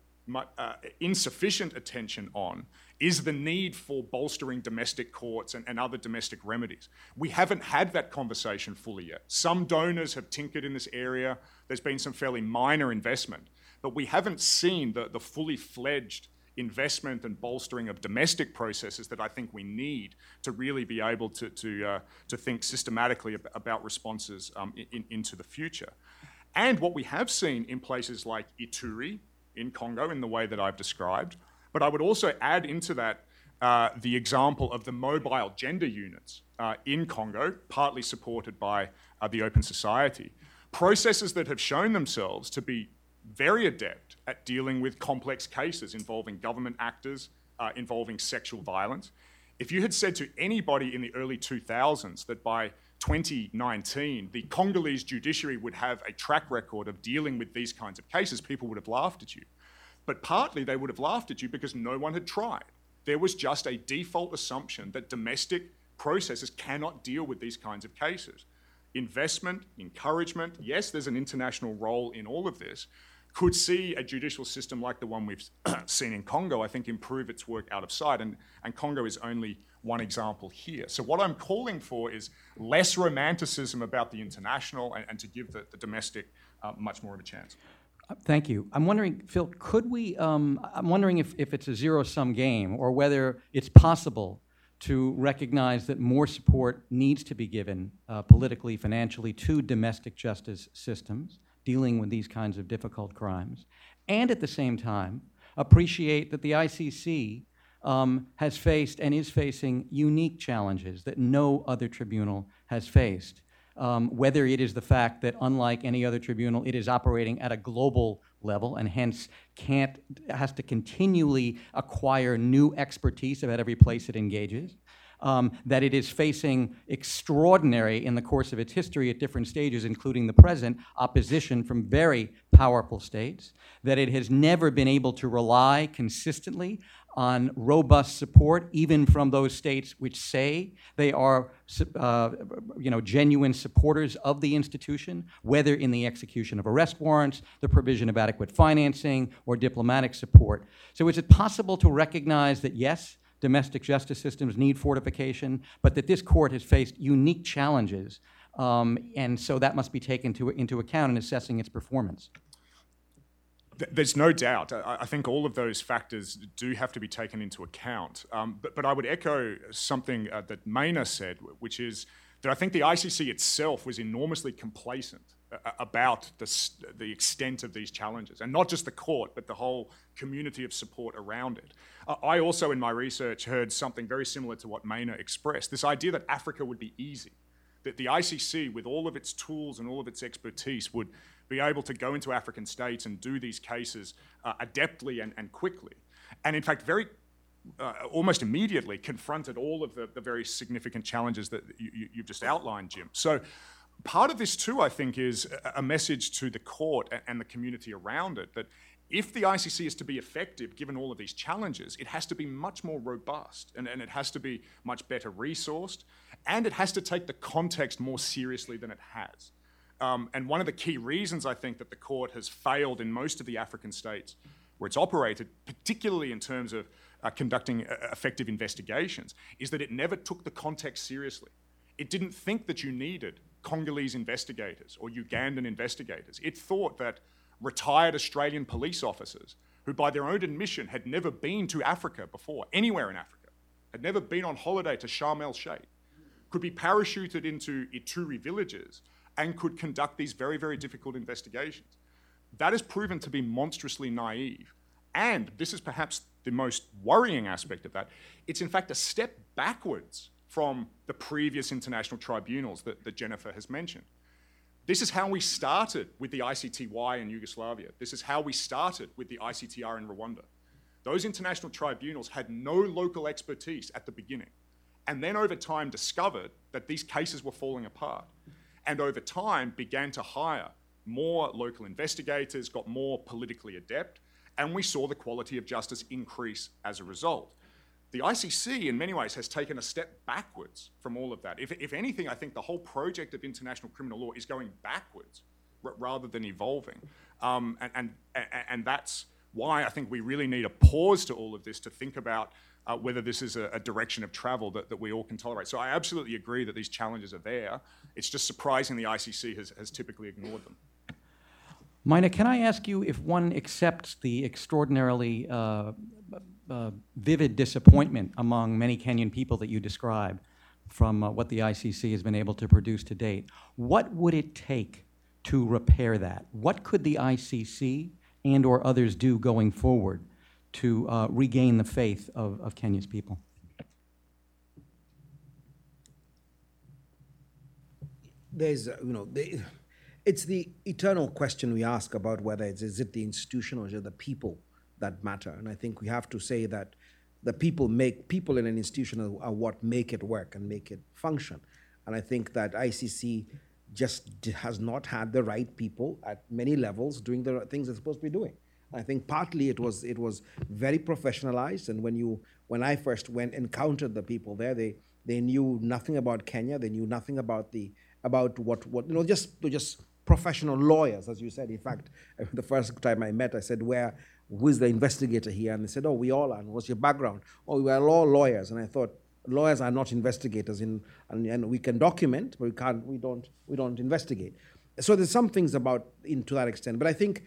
insufficient attention on is the need for bolstering domestic courts and other domestic remedies. We haven't had that conversation fully yet. Some donors have tinkered in this area. There's been some fairly minor investment, but we haven't seen the fully fledged investment and bolstering of domestic processes that I think we need to really be able to think systematically about responses into the future. And what we have seen in places like Ituri in Congo in the way that I've described, but I would also add into that the example of the mobile gender units in Congo, partly supported by the Open Society. Processes that have shown themselves to be very adept at dealing with complex cases involving government actors, involving sexual violence. If you had said to anybody in the early 2000s that by 2019, the Congolese judiciary would have a track record of dealing with these kinds of cases, people would have laughed at you. But partly they would have laughed at you because no one had tried. There was just a default assumption that domestic processes cannot deal with these kinds of cases. Investment, encouragement, yes, there's an international role in all of this, could see a judicial system like the one we've seen in Congo, I think, improve its work out of sight. And Congo is only one example here. So what I'm calling for is less romanticism about the international and to give the domestic much more of a chance. Thank you. I'm wondering, Phil, could we, I'm wondering if it's a zero-sum game or whether it's possible to recognize that more support needs to be given politically, financially to domestic justice systems dealing with these kinds of difficult crimes, and at the same time appreciate that the ICC has faced and is facing unique challenges that no other tribunal has faced. Whether it is the fact that, unlike any other tribunal, it is operating at a global level and hence has to continually acquire new expertise about every place it engages, that it is facing extraordinary, in the course of its history at different stages, including the present, opposition from very powerful states, that it has never been able to rely consistently on robust support, even from those states which say they are genuine supporters of the institution, whether in the execution of arrest warrants, the provision of adequate financing, or diplomatic support. So is it possible to recognize that, yes, domestic justice systems need fortification, but that this court has faced unique challenges, and so that must be taken into account in assessing its performance? There's no doubt. I think all of those factors do have to be taken into account. But I would echo something that Maina said, which is that I think the ICC itself was enormously complacent about the extent of these challenges, and not just the court, but the whole community of support around it. I also, in my research, heard something very similar to what Maina expressed, this idea that Africa would be easy, that the ICC, with all of its tools and all of its expertise, would be able to go into African states and do these cases adeptly and quickly. And in fact, almost immediately confronted all of the very significant challenges that you've just outlined, Jim. So part of this too, I think, is a message to the court and the community around it that if the ICC is to be effective, given all of these challenges, it has to be much more robust and it has to be much better resourced, and it has to take the context more seriously than it has. And one of the key reasons I think that the court has failed in most of the African states where it's operated, particularly in terms of conducting effective investigations, is that it never took the context seriously. It didn't think that you needed Congolese investigators or Ugandan investigators. It thought that retired Australian police officers, who by their own admission had never been to Africa before, anywhere in Africa, had never been on holiday to Sharm el-Sheikh, could be parachuted into Ituri villages and could conduct these very, very difficult investigations. That has proven to be monstrously naive. And this is perhaps the most worrying aspect of that. It's in fact a step backwards from the previous international tribunals that Jennifer has mentioned. This is how we started with the ICTY in Yugoslavia. This is how we started with the ICTR in Rwanda. Those international tribunals had no local expertise at the beginning, and then over time discovered that these cases were falling apart, and over time began to hire more local investigators, got more politically adept, and we saw the quality of justice increase as a result. The ICC, in many ways, has taken a step backwards from all of that. If anything, I think the whole project of international criminal law is going backwards rather than evolving. And that's why I think we really need a pause to all of this to think about whether this is a direction of travel that we all can tolerate. So I absolutely agree that these challenges are there. It's just surprising the ICC has typically ignored them. Maina, can I ask you, if one accepts the extraordinarily vivid disappointment among many Kenyan people that you describe from what the ICC has been able to produce to date, what would it take to repair that? What could the ICC and or others do going forward to regain the faith of Kenya's people? There's, it's the eternal question we ask about whether is it the institution or is it the people that matter. And I think we have to say that the people in an institution are what make it work and make it function. And I think that ICC just has not had the right people at many levels doing the things it's supposed to be doing. I think partly it was very professionalized, and when I first encountered the people there, they knew nothing about Kenya, they knew nothing about what just professional lawyers, as you said. In fact, the first time I met, I said, who is the investigator here? And they said, oh, we all are. And what's your background? Oh, we are all lawyers. And I thought, lawyers are not investigators, and we can document, but we don't investigate. So there's some things to that extent. But I think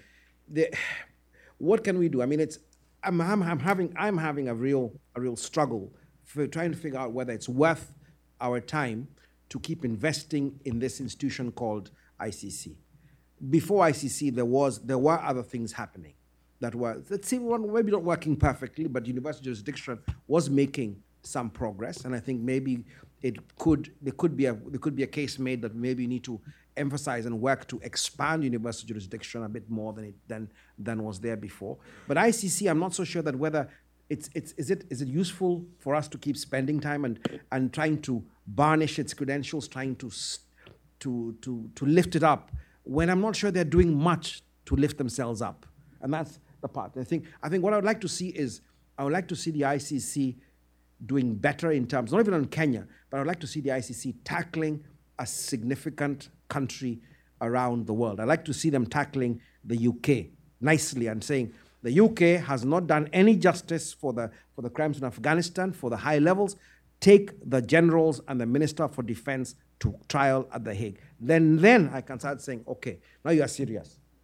what can we do? I mean, I'm having a real struggle for trying to figure out whether it's worth our time to keep investing in this institution called ICC. Before ICC, there were other things happening that were, let's say, maybe not working perfectly, but universal jurisdiction was making some progress, and I think maybe there could be a case made that maybe we need to emphasize and work to expand universal jurisdiction a bit more than was there before. But ICC, I'm not so sure that whether is it useful for us to keep spending time and trying to varnish its credentials, trying to lift it up, when I'm not sure they're doing much to lift themselves up. And that's the part. I think what I would like to see is, I would like to see the ICC doing better in terms, not even on Kenya, but I would like to see the ICC tackling a significant country around the world. I'd like to see them tackling the UK nicely and saying, the UK has not done any justice for the crimes in Afghanistan, for the high levels. Take the generals and the Minister for Defense to trial at The Hague. Then I can start saying, okay, now you are serious.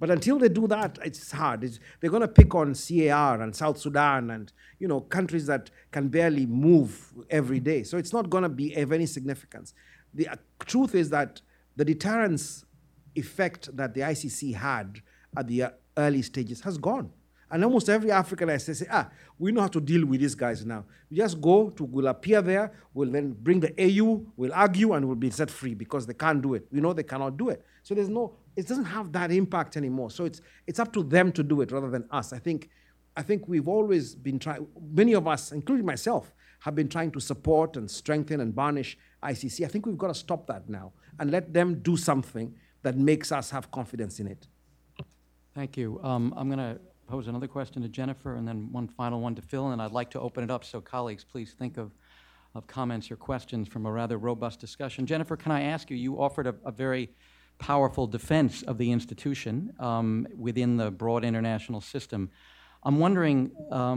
But until they do that, it's hard. They're going to pick on CAR and South Sudan and countries that can barely move every day. So it's not going to be of any significance. The truth is that the deterrence effect that the ICC had at the early stages has gone. And almost every African I say, we know how to deal with these guys now. We just we'll appear there, we'll then bring the AU, we'll argue, and we'll be set free because they can't do it. We know they cannot do it. So it doesn't have that impact anymore. So it's up to them to do it rather than us. I think we've always been trying, many of us, including myself, have been trying to support and strengthen and varnish ICC. I think we've got to stop that now and let them do something that makes us have confidence in it. Thank you. I'm going to pose another question to Jennifer and then one final one to Phil, and I'd like to open it up so colleagues please think of comments or questions from a rather robust discussion. Jennifer, can I ask you, you offered a very powerful defense of the institution within the broad international system. I'm wondering,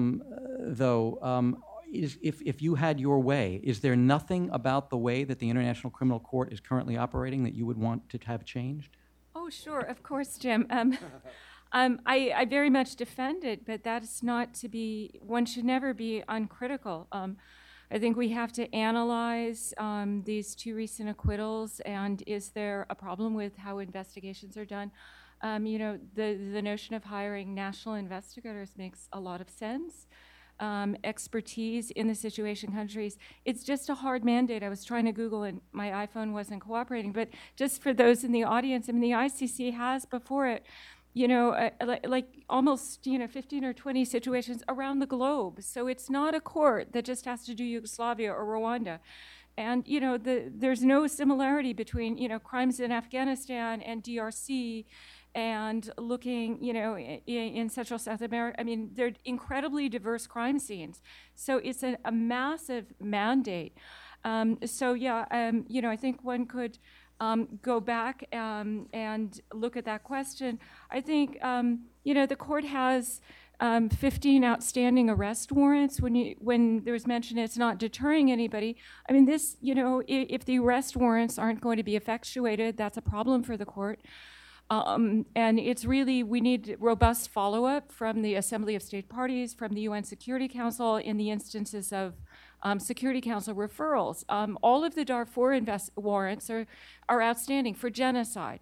though, if you had your way, is there nothing about the way that the International Criminal Court is currently operating that you would want to have changed? Oh, sure, of course, Jim. I very much defend it, but that's not to be, one should never be uncritical. I think we have to analyze these two recent acquittals, and is there a problem with how investigations are done? The notion of hiring national investigators makes a lot of sense. Expertise in the situation countries, it's just a hard mandate. I was trying to Google and my iPhone wasn't cooperating, but just for those in the audience, I mean, the ICC has before it like almost 15 or 20 situations around the globe. So it's not a court that just has to do Yugoslavia or Rwanda. And there's no similarity between crimes in Afghanistan and DRC and looking in Central South America. I mean, they're incredibly diverse crime scenes. So it's a massive mandate. I think one could go back and look at that question. I think, the court has 15 outstanding arrest warrants. When there was mention it's not deterring anybody, I mean, this, if the arrest warrants aren't going to be effectuated, that's a problem for the court. And it's really, we need robust follow-up from the Assembly of State Parties, from the UN Security Council in the instances of Security Council referrals. All of the Darfur warrants are outstanding for genocide.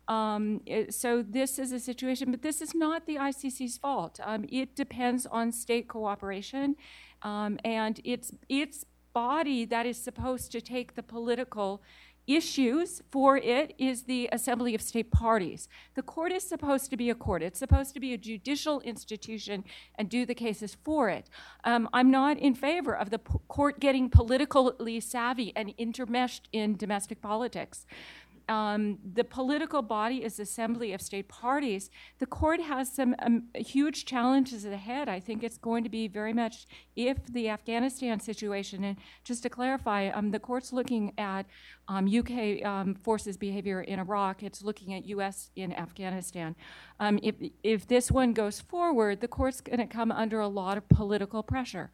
So this is a situation, but this is not the ICC's fault. It depends on state cooperation, and its body that is supposed to take the political issues for it is the Assembly of State Parties. The court is supposed to be a court. It's supposed to be a judicial institution and do the cases for it. I'm not in favor of the court getting politically savvy and intermeshed in domestic politics. The political body is Assembly of State Parties. The court has some huge challenges ahead. I think it's going to be very much if the Afghanistan situation, and just to clarify, the court's looking at UK forces behavior in Iraq. It's looking at US in Afghanistan. If this one goes forward, the court's going to come under a lot of political pressure.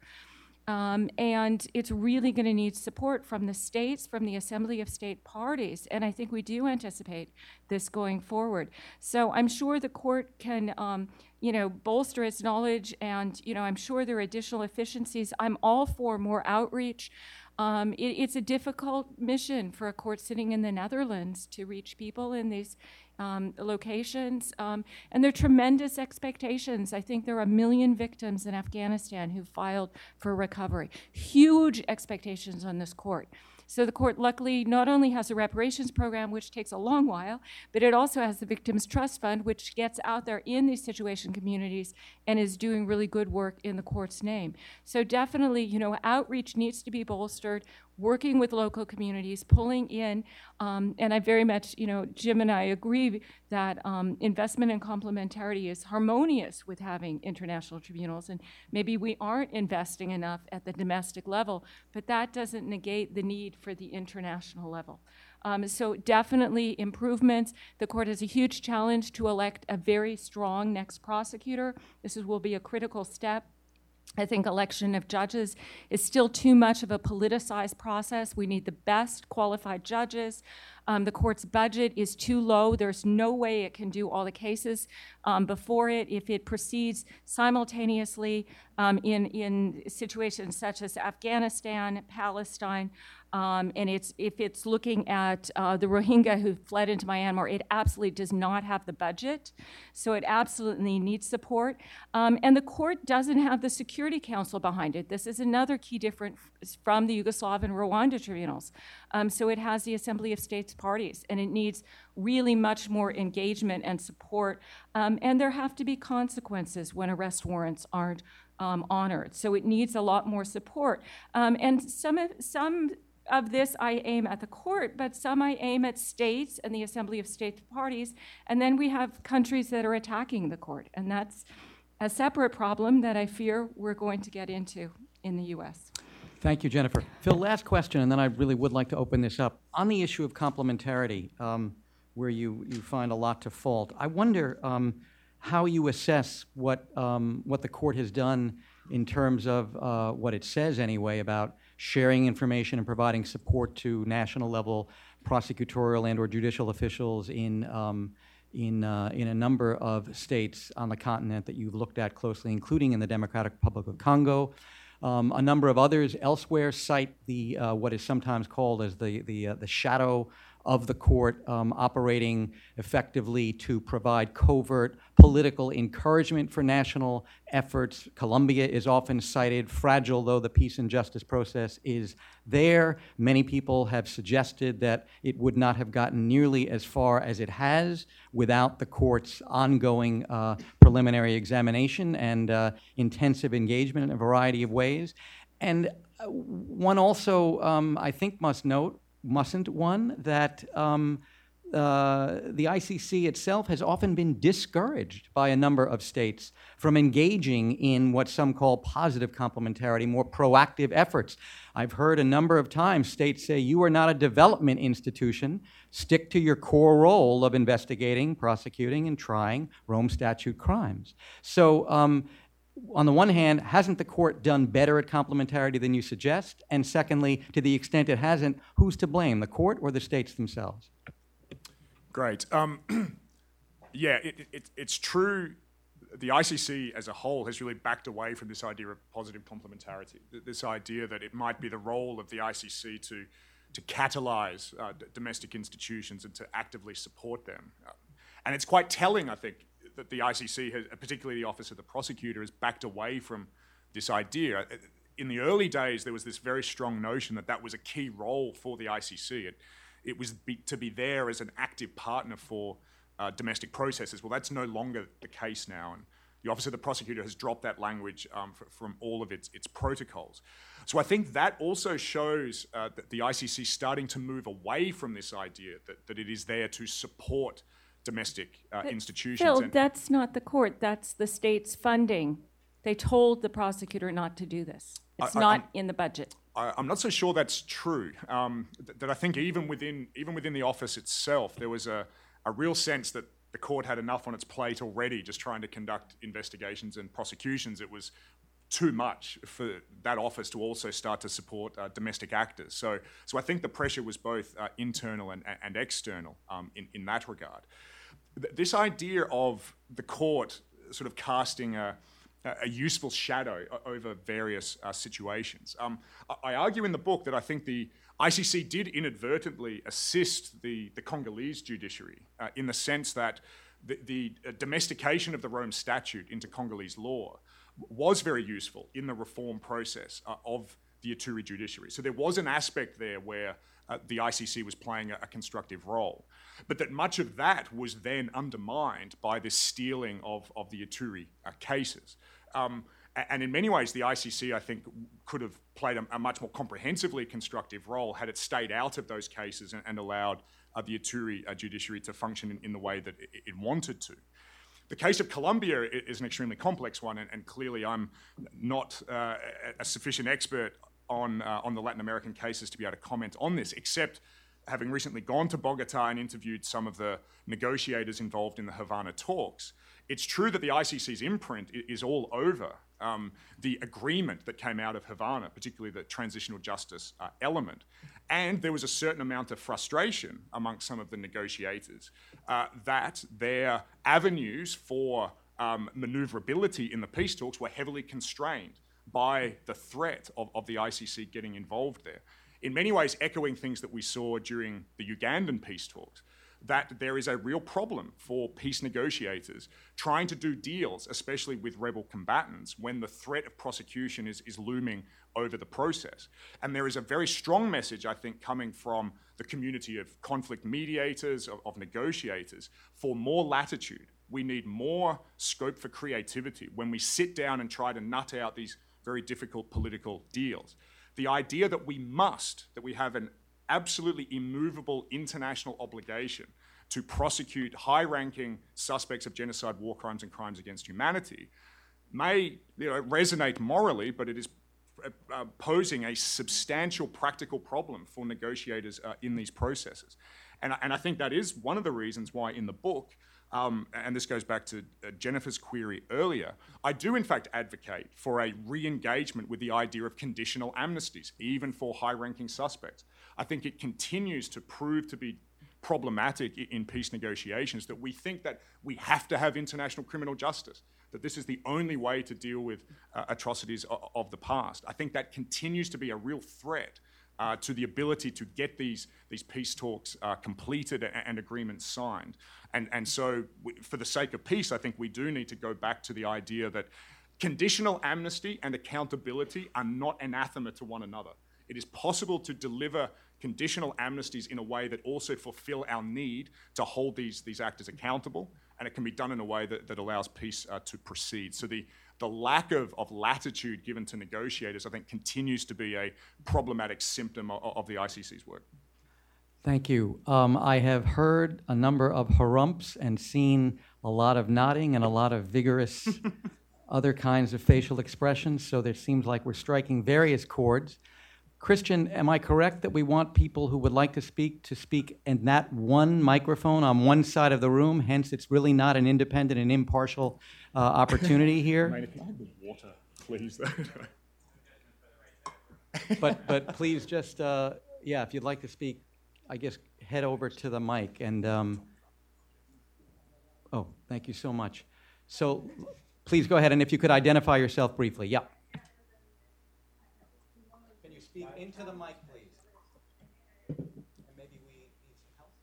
And it's really going to need support from the states, from the Assembly of State Parties, and I think we do anticipate this going forward. So I'm sure the court can, bolster its knowledge, and I'm sure there are additional efficiencies. I'm all for more outreach. It's a difficult mission for a court sitting in the Netherlands to reach people in these locations, and there are tremendous expectations. I think there are 1 million victims in Afghanistan who filed for recovery. Huge expectations on this court. So the court luckily not only has a reparations program, which takes a long while, but it also has the Victims Trust Fund, which gets out there in these situation communities and is doing really good work in the court's name. So definitely, outreach needs to be bolstered, working with local communities, pulling in, and I very much, Jim and I agree that investment in complementarity is harmonious with having international tribunals, and maybe we aren't investing enough at the domestic level, but that doesn't negate the need for the international level. So definitely improvements. The court has a huge challenge to elect a very strong next prosecutor. This will be a critical step. I think election of judges is still too much of a politicized process. We need the best qualified judges. The court's budget is too low. There's no way it can do all the cases before it if it proceeds simultaneously in situations such as Afghanistan, Palestine, and if it's looking at the Rohingya who fled into Myanmar, it absolutely does not have the budget, so it absolutely needs support. And the court doesn't have the Security Council behind it. This is another key difference from the Yugoslav and Rwanda tribunals. So it has the Assembly of States parties, and it needs really much more engagement and support. And there have to be consequences when arrest warrants aren't honored. So it needs a lot more support. And some of this I aim at the court, but some I aim at states and the Assembly of States parties, and then we have countries that are attacking the court, and that's a separate problem that I fear we're going to get into in the U.S. Thank you, Jennifer. Phil, last question, and then I really would like to open this up. On the issue of complementarity, where you find a lot to fault, I wonder how you assess what the court has done in terms of what it says anyway about sharing information and providing support to national level prosecutorial and or judicial officials in a number of states on the continent that you've looked at closely, including in the Democratic Republic of Congo. A number of others elsewhere cite the what is sometimes called as the shadow of the court operating effectively to provide covert political encouragement for national efforts. Colombia is often cited, fragile though the peace and justice process is there. Many people have suggested that it would not have gotten nearly as far as it has without the court's ongoing preliminary examination and intensive engagement in a variety of ways. And one also, I think, mustn't one, that the ICC itself has often been discouraged by a number of states from engaging in what some call positive complementarity, more proactive efforts. I've heard a number of times states say, you are not a development institution, stick to your core role of investigating, prosecuting, and trying Rome Statute crimes. So on the one hand, hasn't the court done better at complementarity than you suggest? And secondly, to the extent it hasn't, who's to blame, the court or the states themselves? Great. Yeah, it's true. The ICC as a whole has really backed away from this idea of positive complementarity, this idea that it might be the role of the ICC to catalyze domestic institutions and to actively support them. And it's quite telling, I think, that the ICC, has, particularly the Office of the Prosecutor, has backed away from this idea. In the early days, there was this very strong notion that that was a key role for the ICC. It was to be there as an active partner for domestic processes. Well, that's no longer the case now, and the Office of the Prosecutor has dropped that language from all of its protocols. So I think that also shows that the ICC is starting to move away from this idea that it is there to support domestic institutions. Phil, that's not the court. That's the state's funding. They told the prosecutor not to do this. It's not in the budget. I'm not so sure that's true. That I think even within the office itself, there was a real sense that the court had enough on its plate already just trying to conduct investigations and prosecutions. It was too much for that office to also start to support domestic actors. So I think the pressure was both internal and external in that regard. This idea of the court sort of casting a useful shadow over various situations. I argue in the book that I think the ICC did inadvertently assist the Congolese judiciary in the sense that the domestication of the Rome Statute into Congolese law was very useful in the reform process of the Ituri judiciary. So there was an aspect there where the ICC was playing a constructive role. But that much of that was then undermined by this stealing of the Ituri cases. And in many ways, the ICC, I think, could have played a much more comprehensively constructive role had it stayed out of those cases and allowed the Ituri judiciary to function in the way that it wanted to. The case of Colombia is an extremely complex one, and clearly I'm not a sufficient expert on the Latin American cases to be able to comment on this, except having recently gone to Bogota and interviewed some of the negotiators involved in the Havana talks. It's true that the ICC's imprint is all over the agreement that came out of Havana, particularly the transitional justice element. And there was a certain amount of frustration amongst some of the negotiators that their avenues for maneuverability in the peace talks were heavily constrained by the threat of the ICC getting involved there. In many ways, echoing things that we saw during the Ugandan peace talks, that there is a real problem for peace negotiators trying to do deals, especially with rebel combatants, when the threat of prosecution is looming over the process. And there is a very strong message, I think, coming from the community of conflict mediators, of negotiators, for more latitude. We need more scope for creativity when we sit down and try to nut out these very difficult political deals. The idea that we have an absolutely immovable international obligation to prosecute high-ranking suspects of genocide, war crimes, and crimes against humanity may resonate morally, but it is posing a substantial practical problem for negotiators in these processes. And I think that is one of the reasons why in the book, and this goes back to Jennifer's query earlier, I do in fact advocate for a re-engagement with the idea of conditional amnesties, even for high-ranking suspects. I think it continues to prove to be problematic in peace negotiations that we think that we have to have international criminal justice, that this is the only way to deal with atrocities of the past. I think that continues to be a real threat to the ability to get these peace talks completed and agreements signed. And so for the sake of peace, I think we do need to go back to the idea that conditional amnesty and accountability are not anathema to one another. It is possible to deliver conditional amnesties in a way that also fulfill our need to hold these actors accountable, and it can be done in a way that allows peace to proceed. So the lack of latitude given to negotiators, I think, continues to be a problematic symptom of the ICC's work. Thank you. I have heard a number of harumps and seen a lot of nodding and a lot of vigorous other kinds of facial expressions, so there seems like we're striking various chords. Christian, am I correct that we want people who would like to speak in that one microphone on one side of the room, hence it's really not an independent and impartial opportunity here? I mean, if you had the water, please. But please just, if you'd like to speak, I guess head over to the mic and, thank you so much. So please go ahead, and if you could identify yourself briefly. Yeah. Can you speak into the mic, please? And maybe we need some help.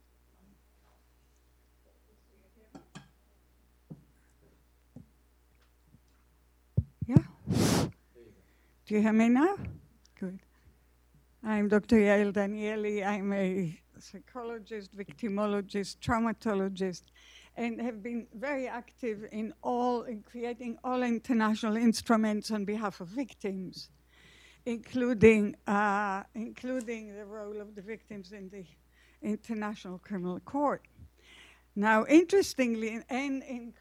Yeah. Do you hear me now? Good. I'm Dr. Yael Danieli. I'm a psychologist, victimologist, traumatologist, and have been very active in creating all international instruments on behalf of victims, including the role of the victims in the International Criminal Court. Now, interestingly, in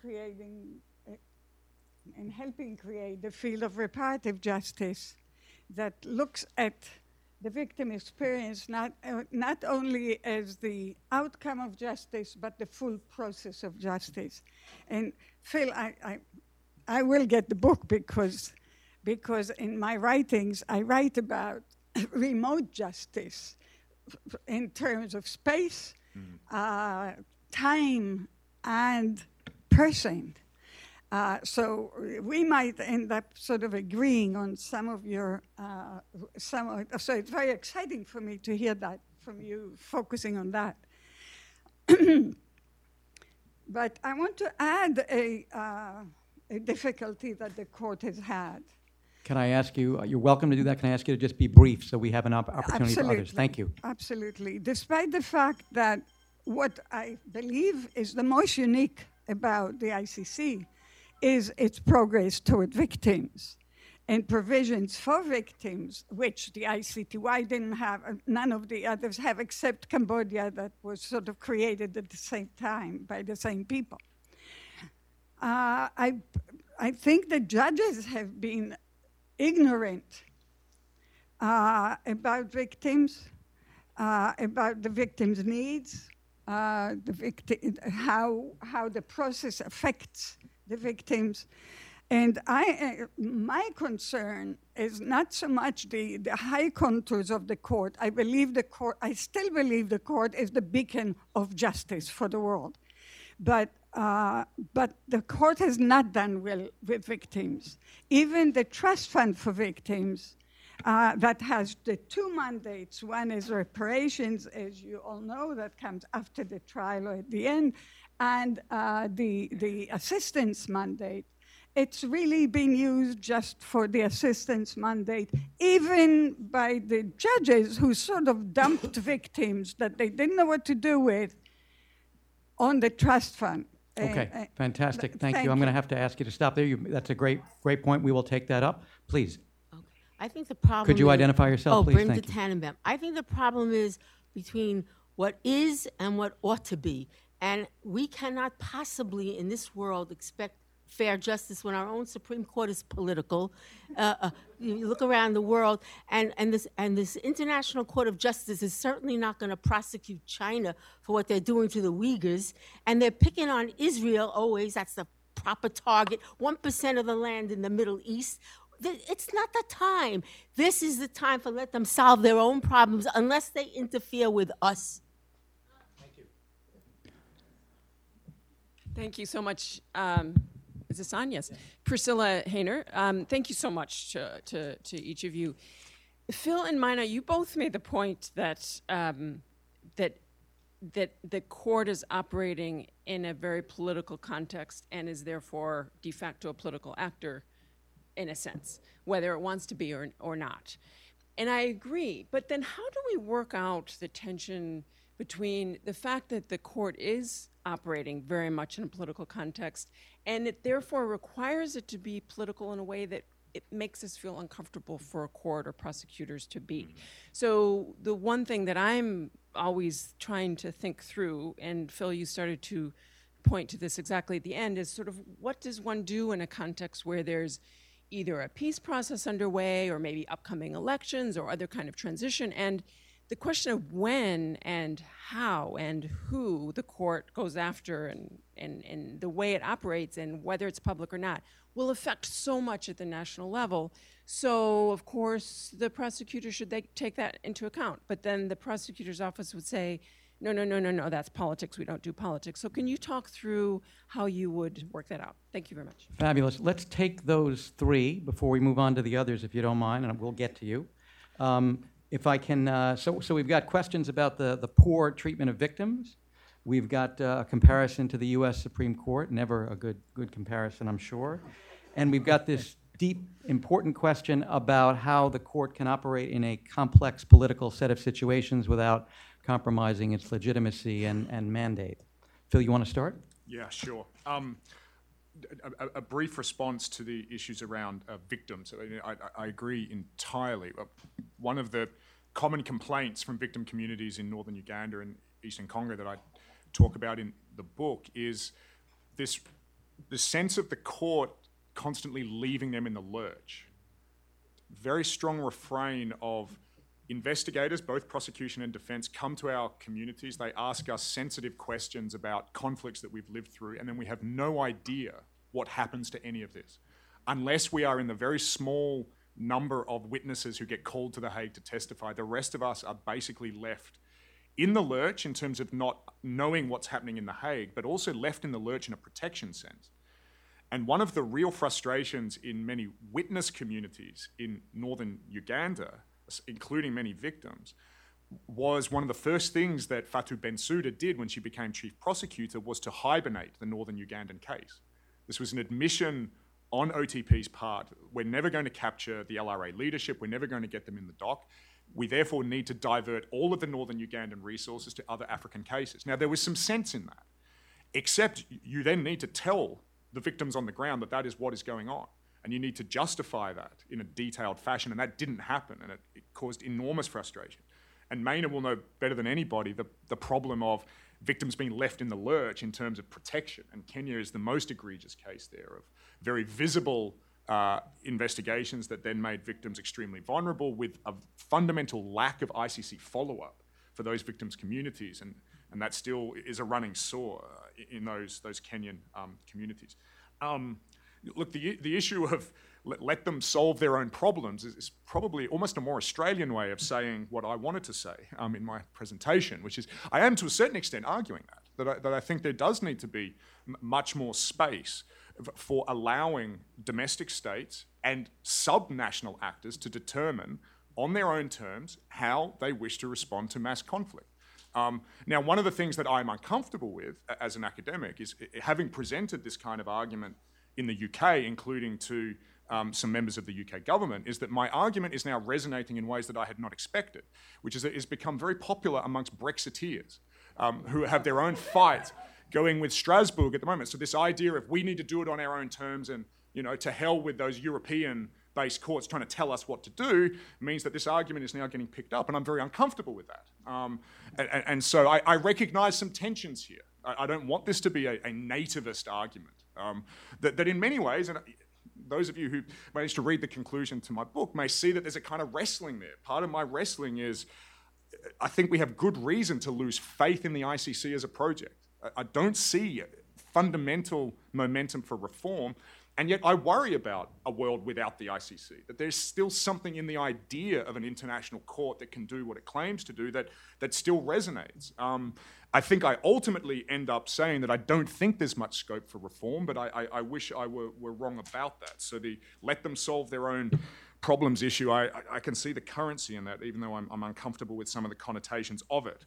helping create the field of reparative justice that looks at the victim experience not only as the outcome of justice, but the full process of justice. And Phil, I will get the book because in my writings, I write about remote justice in terms of space, time, and person. So we might end up sort of agreeing on some of your, so it's very exciting for me to hear that from you, focusing on that. But I want to add a difficulty that the court has had. Can I ask you, you're welcome to do that, can I ask you to just be brief so we have an opportunity for others? Thank you. Absolutely. Despite the fact that what I believe is the most unique about the ICC is its progress toward victims and provisions for victims, which the ICTY didn't have, none of the others have except Cambodia, that was sort of created at the same time by the same people. I think the judges have been ignorant about victims, about the victims' needs, how the process affects the victims, And my concern is not so much the high contours of the court. I still believe the court is the beacon of justice for the world. But the court has not done well with victims. Even the trust fund for victims that has the two mandates. One is reparations, as you all know, that comes after the trial or at the end, and the assistance mandate. It's really been used just for the assistance mandate, even by the judges who sort of dumped victims that they didn't know what to do with on the trust fund. Okay, fantastic. Thank you. I'm going to have to ask you to stop there. That's a great point. We will take that up. Please. Okay. I think the problem Could you identify yourself, please? Brimta Tannenbaum. I think the problem is between what is and what ought to be. And we cannot possibly, in this world, expect fair justice when our own Supreme Court is political. You look around the world, and this International Court of Justice is certainly not going to prosecute China for what they're doing to the Uyghurs, and they're picking on Israel always. That's the proper target. 1% of the land in the Middle East. It's not the time. This is the time to let them solve their own problems unless they interfere with us. Thank you. Thank you so much. Is this on? Yes. Priscilla Hayner, thank you so much to each of you. Phil and Mina, you both made the point that that the court is operating in a very political context and is therefore de facto a political actor, in a sense, whether it wants to be or not. And I agree. But then how do we work out the tension between the fact that the court is operating very much in a political context, and it therefore requires it to be political in a way that it makes us feel uncomfortable for a court or prosecutors to be. So the one thing that I'm always trying to think through, and Phil, you started to point to this exactly at the end, is sort of what does one do in a context where there's either a peace process underway or maybe upcoming elections or other kind of transition, and the question of when and how and who the court goes after and the way it operates and whether it's public or not will affect so much at the national level. So, of course, the prosecutor should take that into account. But then the prosecutor's office would say, no, that's politics. We don't do politics. So can you talk through how you would work that out? Thank you very much. Fabulous. Let's take those three before we move on to the others, if you don't mind, and we'll get to you. If I can, so we've got questions about the poor treatment of victims. We've got a comparison to the U.S. Supreme Court, never a good comparison, I'm sure. And we've got this deep, important question about how the court can operate in a complex political set of situations without compromising its legitimacy and mandate. Phil, you want to start? Yeah, sure. A brief response to the issues around victims. I agree entirely. One of the common complaints from victim communities in northern Uganda and eastern Congo that I talk about in the book is the sense of the court constantly leaving them in the lurch. Very strong refrain of investigators, both prosecution and defense, come to our communities. They ask us sensitive questions about conflicts that we've lived through, and then we have no idea what happens to any of this, unless we are in the very small number of witnesses who get called to The Hague to testify. The rest of us are basically left in the lurch in terms of not knowing what's happening in The Hague, but also left in the lurch in a protection sense. And one of the real frustrations in many witness communities in northern Uganda, including many victims, was one of the first things that Fatou Bensouda did when she became chief prosecutor was to hibernate the northern Ugandan case. This was an admission on OTP's part. We're never going to capture the LRA leadership. We're never going to get them in the dock. We therefore need to divert all of the northern Ugandan resources to other African cases. Now, there was some sense in that, except you then need to tell the victims on the ground that that is what is going on. And you need to justify that in a detailed fashion, and that didn't happen, and it caused enormous frustration. And Maina will know better than anybody the problem of victims being left in the lurch in terms of protection. And Kenya is the most egregious case there of very visible investigations that then made victims extremely vulnerable with a fundamental lack of ICC follow-up for those victims' communities. And that still is a running sore in those Kenyan communities. look, the issue of let them solve their own problems is probably almost a more Australian way of saying what I wanted to say in my presentation, which is I am to a certain extent arguing that I think there does need to be much more space for allowing domestic states and subnational actors to determine on their own terms how they wish to respond to mass conflict. Now, one of the things that I'm uncomfortable with as an academic is having presented this kind of argument in the UK, including to some members of the UK government, is that my argument is now resonating in ways that I had not expected, which is that it's become very popular amongst Brexiteers who have their own fight going with Strasbourg at the moment. So this idea of we need to do it on our own terms and, to hell with those European-based courts trying to tell us what to do means that this argument is now getting picked up, and I'm very uncomfortable with that. And so I recognize some tensions here. I don't want this to be a nativist argument. That in many ways, and those of you who managed to read the conclusion to my book may see that there's a kind of wrestling there. Part of my wrestling is I think we have good reason to lose faith in the ICC as a project. I don't see fundamental momentum for reform, and yet I worry about a world without the ICC, that there's still something in the idea of an international court that can do what it claims to do that still resonates. I think I ultimately end up saying that I don't think there's much scope for reform, but I wish I were wrong about that. So the let them solve their own problems issue, I can see the currency in that, even though I'm uncomfortable with some of the connotations of it.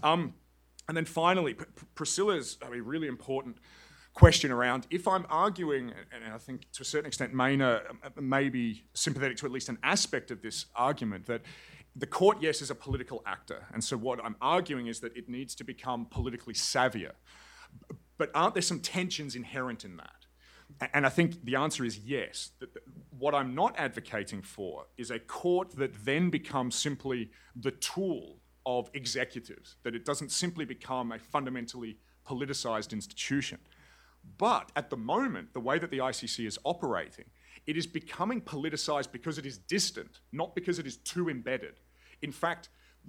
And then finally, Priscilla's really important question around if I'm arguing, and I think to a certain extent Maina may be sympathetic to at least an aspect of this argument, that the court, yes, is a political actor. And so what I'm arguing is that it needs to become politically savvier. But aren't there some tensions inherent in that? And I think the answer is yes. What I'm not advocating for is a court that then becomes simply the tool of executives, that it doesn't simply become a fundamentally politicized institution. But at the moment, the way that the ICC is operating, it is becoming politicized because it is distant, not because it is too embedded. In fact,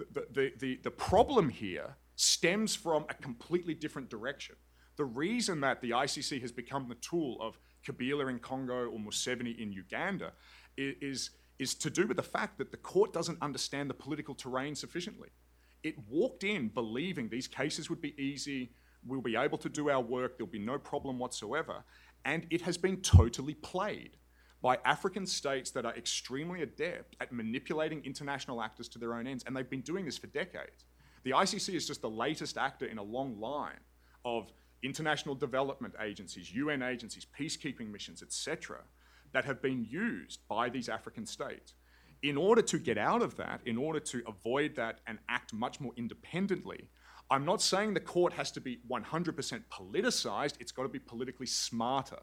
the problem here stems from a completely different direction. The reason that the ICC has become the tool of Kabila in Congo or Museveni in Uganda is to do with the fact that the court doesn't understand the political terrain sufficiently. It walked in believing these cases would be easy, we'll be able to do our work, there'll be no problem whatsoever, and it has been totally played by African states that are extremely adept at manipulating international actors to their own ends, and they've been doing this for decades. The ICC is just the latest actor in a long line of international development agencies, UN agencies, peacekeeping missions, etc., that have been used by these African states. In order to get out of that, in order to avoid that and act much more independently, I'm not saying the court has to be 100% politicized, it's got to be politically smarter.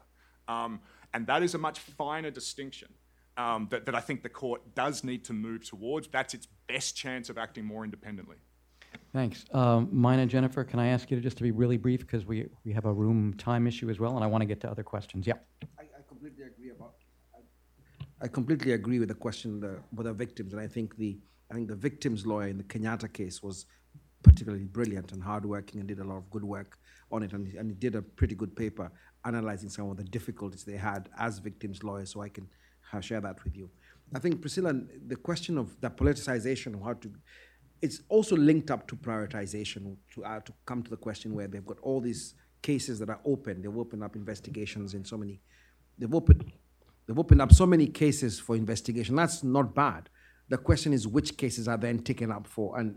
And that is a much finer distinction that I think the court does need to move towards. That's its best chance of acting more independently. Thanks. Maina, Jennifer, can I ask you to be really brief because we have a room time issue as well, and I want to get to other questions. Yeah. I completely agree I completely agree with the question with the victims, and I think the victims lawyer in the Kenyatta case was particularly brilliant and hardworking and did a lot of good work on it, and he did a pretty good paper analyzing some of the difficulties they had as victims lawyers, so I can share that with you. I think, Priscilla, the question of the politicization of it's also linked up to prioritization to come to the question where they've got all these cases that are open. They've opened up investigations in so many, they've opened up so many cases for investigation. That's not bad. The question is which cases are then taken up and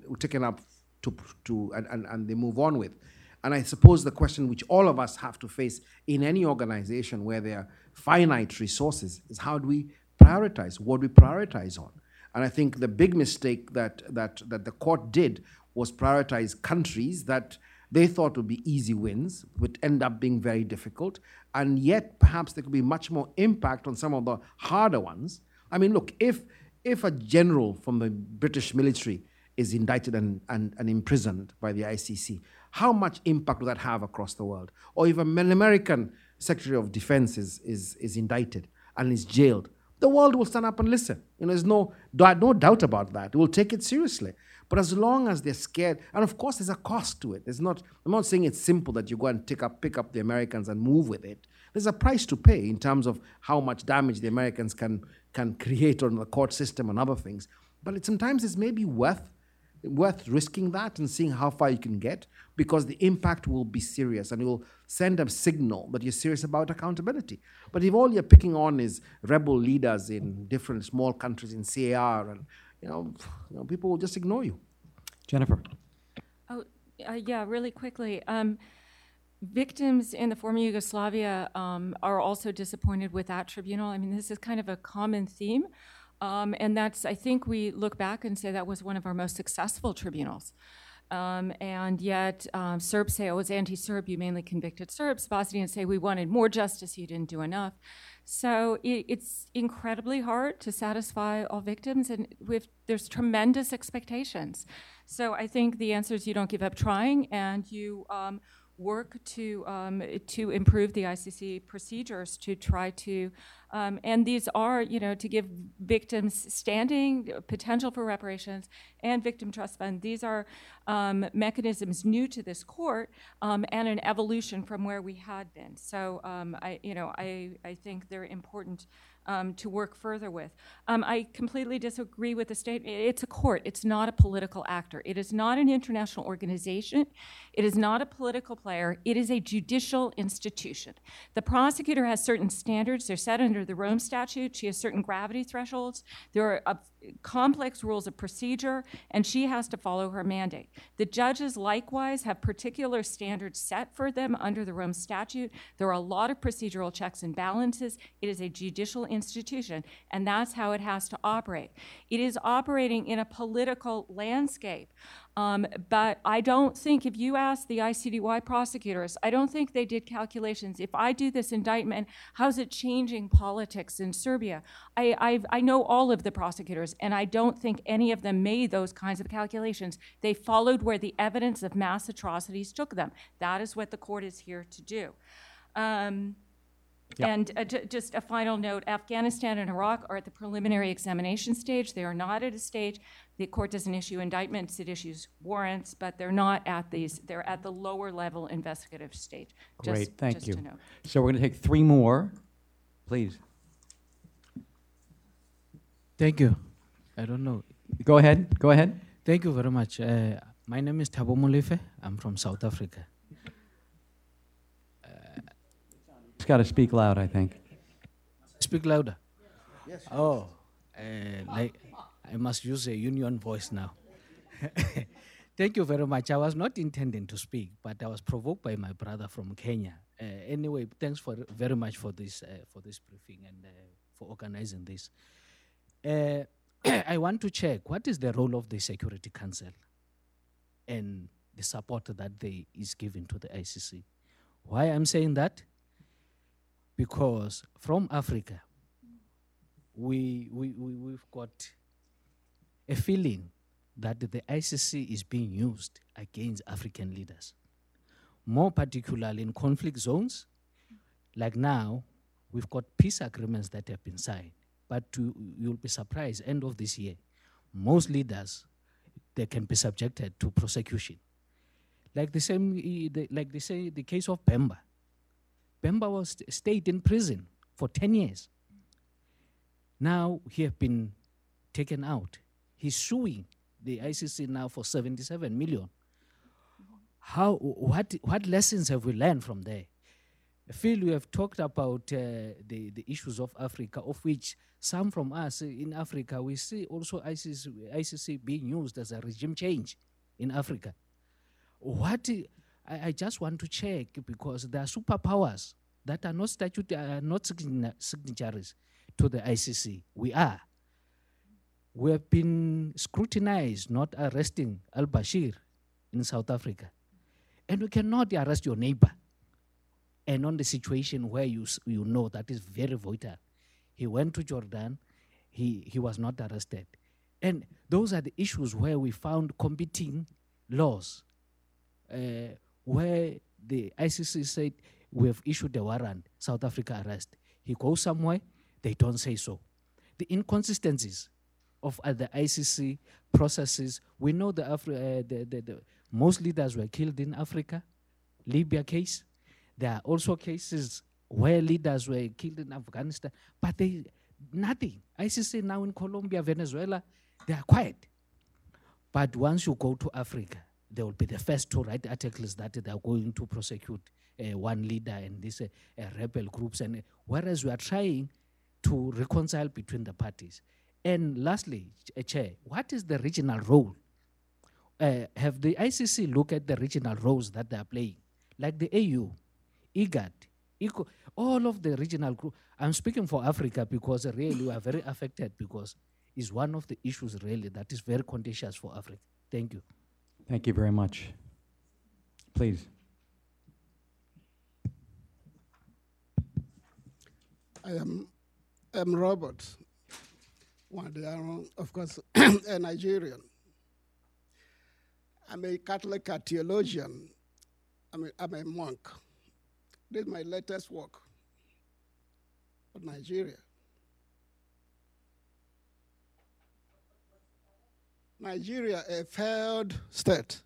they move on with. And I suppose the question which all of us have to face in any organization where there are finite resources is how do we prioritize? What do we prioritize on? And I think the big mistake that the court did was prioritize countries that they thought would be easy wins, would end up being very difficult, and yet perhaps there could be much more impact on some of the harder ones. I mean, look, if a general from the British military is indicted and imprisoned by the ICC, how much impact will that have across the world? Or if an American Secretary of Defense is indicted and is jailed, the world will stand up and listen. There's no doubt about that. We'll take it seriously. But as long as they're scared, and of course there's a cost to it. I'm not saying it's simple that you go and pick up the Americans and move with it. There's a price to pay in terms of how much damage the Americans can create on the court system and other things. But sometimes it's maybe worth risking that and seeing how far you can get, because the impact will be serious and it will send a signal that you're serious about accountability. But if all you're picking on is rebel leaders in different small countries in CAR, and people will just ignore you. Jennifer. Yeah, really quickly. Victims in the former Yugoslavia are also disappointed with that tribunal. I mean, this is kind of a common theme. And I think we look back and say that was one of our most successful tribunals. And yet Serbs say, oh, it's anti-Serb, you mainly convicted Serbs. Bosnians say we wanted more justice, you didn't do enough. So it's incredibly hard to satisfy all victims, and there's tremendous expectations. So I think the answer is you don't give up trying, and you work to improve the ICC procedures to try to, and these are, to give victims standing, potential for reparations, and victim trust fund. These are mechanisms new to this court and an evolution from where we had been. So I think they're important to work further with. I completely disagree with the statement. It's a court. It's not a political actor. It is not an international organization. It is not a political player. It is a judicial institution. The prosecutor has certain standards. They're set under the Rome Statute. She has certain gravity thresholds. There are complex rules of procedure, and she has to follow her mandate. The judges likewise have particular standards set for them under the Rome Statute. There are a lot of procedural checks and balances. It is a judicial institution, and that's how it has to operate. It is operating in a political landscape. But I don't think, if you ask the ICDY prosecutors, I don't think they did calculations. If I do this indictment, how's it changing politics in Serbia? I know all of the prosecutors, and I don't think any of them made those kinds of calculations. They followed where the evidence of mass atrocities took them. That is what the court is here to do. And just a final note, Afghanistan and Iraq are at the preliminary examination stage. They are not at a stage. The court doesn't issue indictments, it issues warrants, but they're not at these, they're at the lower level investigative stage. Great, thank you. To note. So we're going to take 3 more, please. Thank you. I don't know. Go ahead. Thank you very much. My name is Thabo Molefe. I'm from South Africa. It's got to speak loud, I think. Speak louder. Yes. Oh, I must use a union voice now. Thank you very much. I was not intending to speak, but I was provoked by my brother from Kenya. Anyway, thanks very much for this briefing and for organizing this. I want to check, what is the role of the Security Council and the support that is given to the ICC? Why I'm saying that? Because from Africa, we've got a feeling that the ICC is being used against African leaders, more particularly in conflict zones. Like now, we've got peace agreements that have been signed, but you'll be surprised, end of this year, most leaders, they can be subjected to prosecution. Like the case of Bemba. Bemba stayed in prison for 10 years. Now he has been taken out. He's suing the ICC now for 77 million. What lessons have we learned from there? Phil, we have talked about the issues of Africa, of which some from us in Africa, we see also ICC being used as a regime change in Africa. I just want to check, because there are superpowers that are not signatories to the ICC. We have been scrutinized not arresting al-Bashir in South Africa. And we cannot arrest your neighbor. And on the situation where you know that is very vital. He went to Jordan, he was not arrested. And those are the issues where we found competing laws, where the ICC said, we have issued a warrant, South Africa arrest. He goes somewhere, they don't say so. The inconsistencies of the ICC processes. We know the most leaders were killed in Africa, Libya case. There are also cases where leaders were killed in Afghanistan, but nothing. ICC now in Colombia, Venezuela, they are quiet. But once you go to Africa, they will be the first to write articles that they are going to prosecute one leader and these rebel groups. And whereas we are trying to reconcile between the parties. And lastly, Chair, what is the regional role? Have the ICC looked at the regional roles that they are playing? Like the AU, IGAD, ECO, all of the regional groups. I'm speaking for Africa because really we are very affected because it's one of the issues really that is very contentious for Africa. Thank you. Thank you very much. Please. I am Robert Wadiaro, of course, a Nigerian. I'm a Catholic theologian. I'm a monk. This is my latest work on Nigeria. Nigeria, a failed state.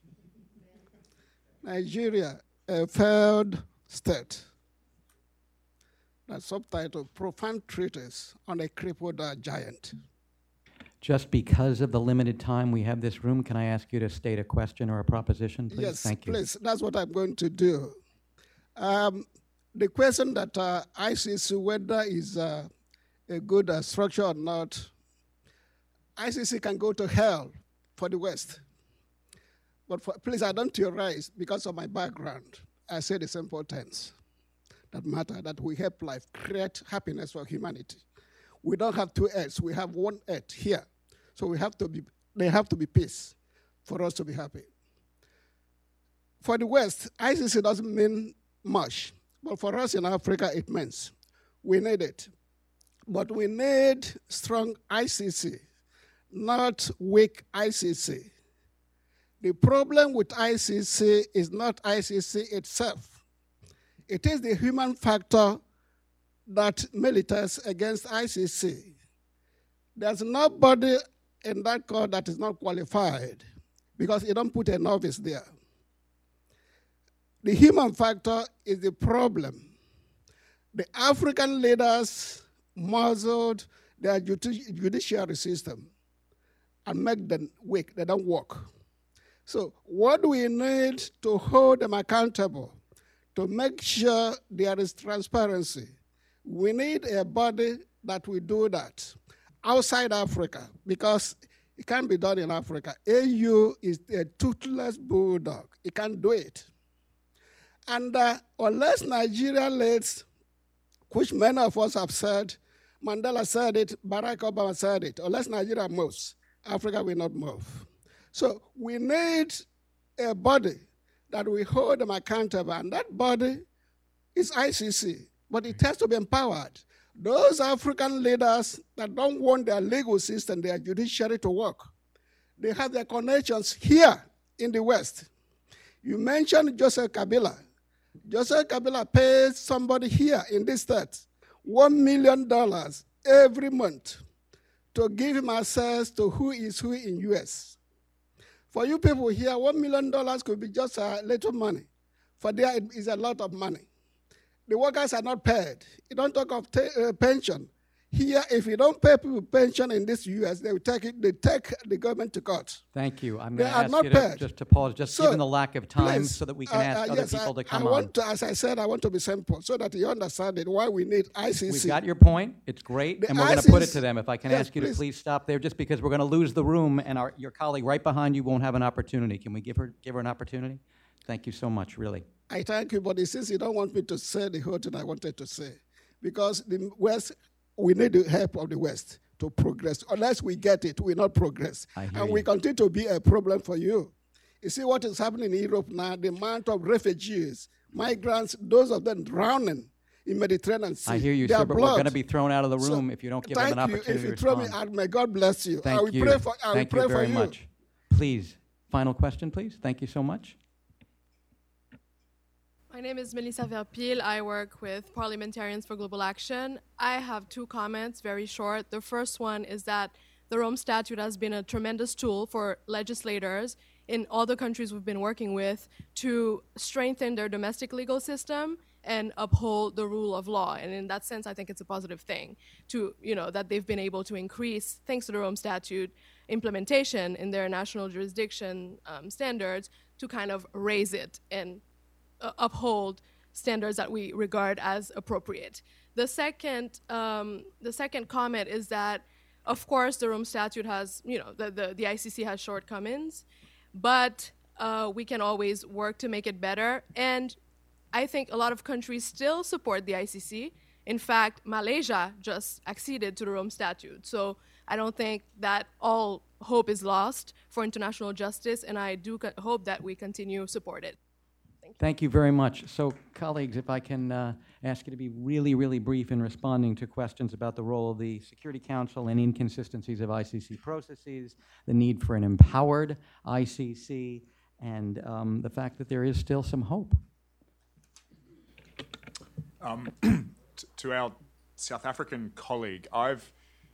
Nigeria, a failed state. That subtitle, Profound Treatise on a Crippled Giant. Just because of the limited time we have this room, can I ask you to state a question or a proposition, please? Yes, thank you. Please. That's what I'm going to do. The question that ICC, whether is a good structure or not, ICC can go to hell for the West. But please, I don't theorize because of my background. I say the simple things that matter, that we help life, create happiness for humanity. We don't have two earths. We have one earth here. So there have to be peace for us to be happy. For the West, ICC doesn't mean much. But for us in Africa, it means we need it. But we need strong ICC, not weak ICC. The problem with ICC is not ICC itself. It is the human factor that militates against ICC. There's nobody in that court that is not qualified because you don't put a novice there. The human factor is the problem. The African leaders muzzled their judiciary system and make them weak. They don't work. So what do we need to hold them accountable, to make sure there is transparency? We need a body that will do that outside Africa because it can't be done in Africa. AU is a toothless bulldog. It can't do it. And unless Nigeria leads, which many of us have said, Mandela said it, Barack Obama said it, unless Nigeria moves, Africa will not move. So we need a body that will hold them accountable, and that body is ICC, but it has to be empowered. Those African leaders that don't want their legal system, their judiciary to work, they have their connections here in the West. You mentioned Joseph Kabila. Joseph Kabila pays somebody here in this state $1 million every month to give him access to who is who in US. For you people here, $1 million could be just a little money. For there, it is a lot of money. The workers are not paid. You don't talk of pension. Here, if you don't pay people pension in this US, they will take the government to court. Thank you. I'm going to ask you just to pause, given the lack of time, please, so that we can ask other people to come on. As I said, I want to be simple so that you understand it, why we need ICC. We've got your point. It's great, and we're going to put it to them. If I can ask you to please stop there, just because we're going to lose the room, and your colleague right behind you won't have an opportunity. Can we give her an opportunity? Thank you so much, really. I thank you, but since you don't want me to say the whole thing I wanted to say, because the West, we need the help of the West to progress. Unless we get it, we will not progress. And we continue to be a problem for you. You see what is happening in Europe now, the amount of refugees, migrants, those of them drowning in Mediterranean Sea. I hear you, sir, but we're going to be thrown out of the room if you don't give them an opportunity to respond. If you throw me out, may God bless you. Thank you. Thank you very much. Please, final question, please. Thank you so much. My name is Melissa Verpil. I work with Parliamentarians for Global Action. I have two comments, very short. The first one is that the Rome Statute has been a tremendous tool for legislators in all the countries we've been working with to strengthen their domestic legal system and uphold the rule of law. And in that sense, I think it's a positive thing to, that they've been able to increase, thanks to the Rome Statute, implementation in their national jurisdiction standards to kind of raise it and uphold standards that we regard as appropriate. The second comment is that, of course, the Rome Statute has, the ICC has shortcomings, but we can always work to make it better. And I think a lot of countries still support the ICC. In fact, Malaysia just acceded to the Rome Statute. So I don't think that all hope is lost for international justice, and I do hope that we continue to support it. Thank you very much. So, colleagues, if I can ask you to be really, really brief in responding to questions about the role of the Security Council and inconsistencies of ICC processes, the need for an empowered ICC, and the fact that there is still some hope. To our South African colleague, I've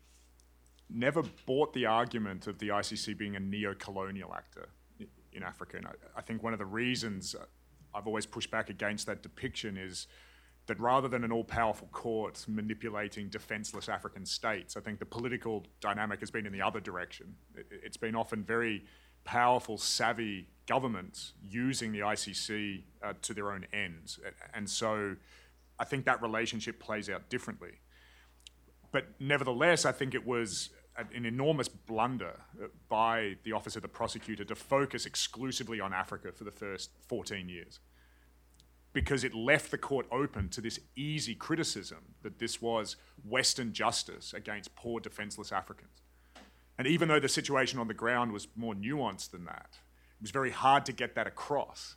never bought the argument of the ICC being a neo-colonial actor in Africa. And I think one of the reasons I've always pushed back against that depiction is that rather than an all-powerful court manipulating defenseless African states, I think the political dynamic has been in the other direction. It's been often very powerful, savvy governments using the ICC to their own ends. And so I think that relationship plays out differently. But nevertheless, I think it was an enormous blunder by the Office of the Prosecutor to focus exclusively on Africa for the first 14 years, because it left the court open to this easy criticism that this was Western justice against poor defenseless Africans. And even though the situation on the ground was more nuanced than that, it was very hard to get that across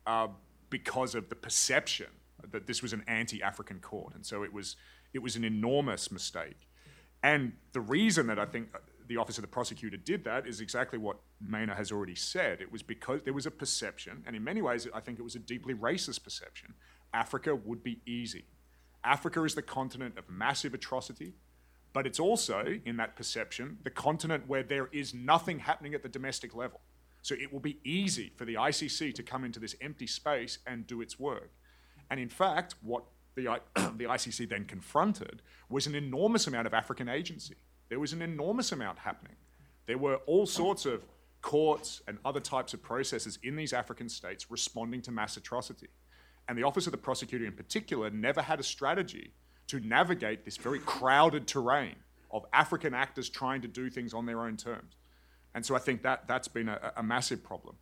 because of the perception that this was an anti-African court. And so it was an enormous mistake. And the reason that I think the Office of the Prosecutor did that is exactly what Mena has already said. It was because there was a perception, and in many ways I think it was a deeply racist perception. Africa would be easy. Africa is the continent of massive atrocity, but it's also, in that perception, the continent where there is nothing happening at the domestic level. So it will be easy for the ICC to come into this empty space and do its work. And in fact, what the ICC then confronted was an enormous amount of African agency. There was an enormous amount happening. There were all sorts of courts and other types of processes in these African states responding to mass atrocity. And the Office of the Prosecutor in particular never had a strategy to navigate this very crowded terrain of African actors trying to do things on their own terms. And so I think that's been a massive problem.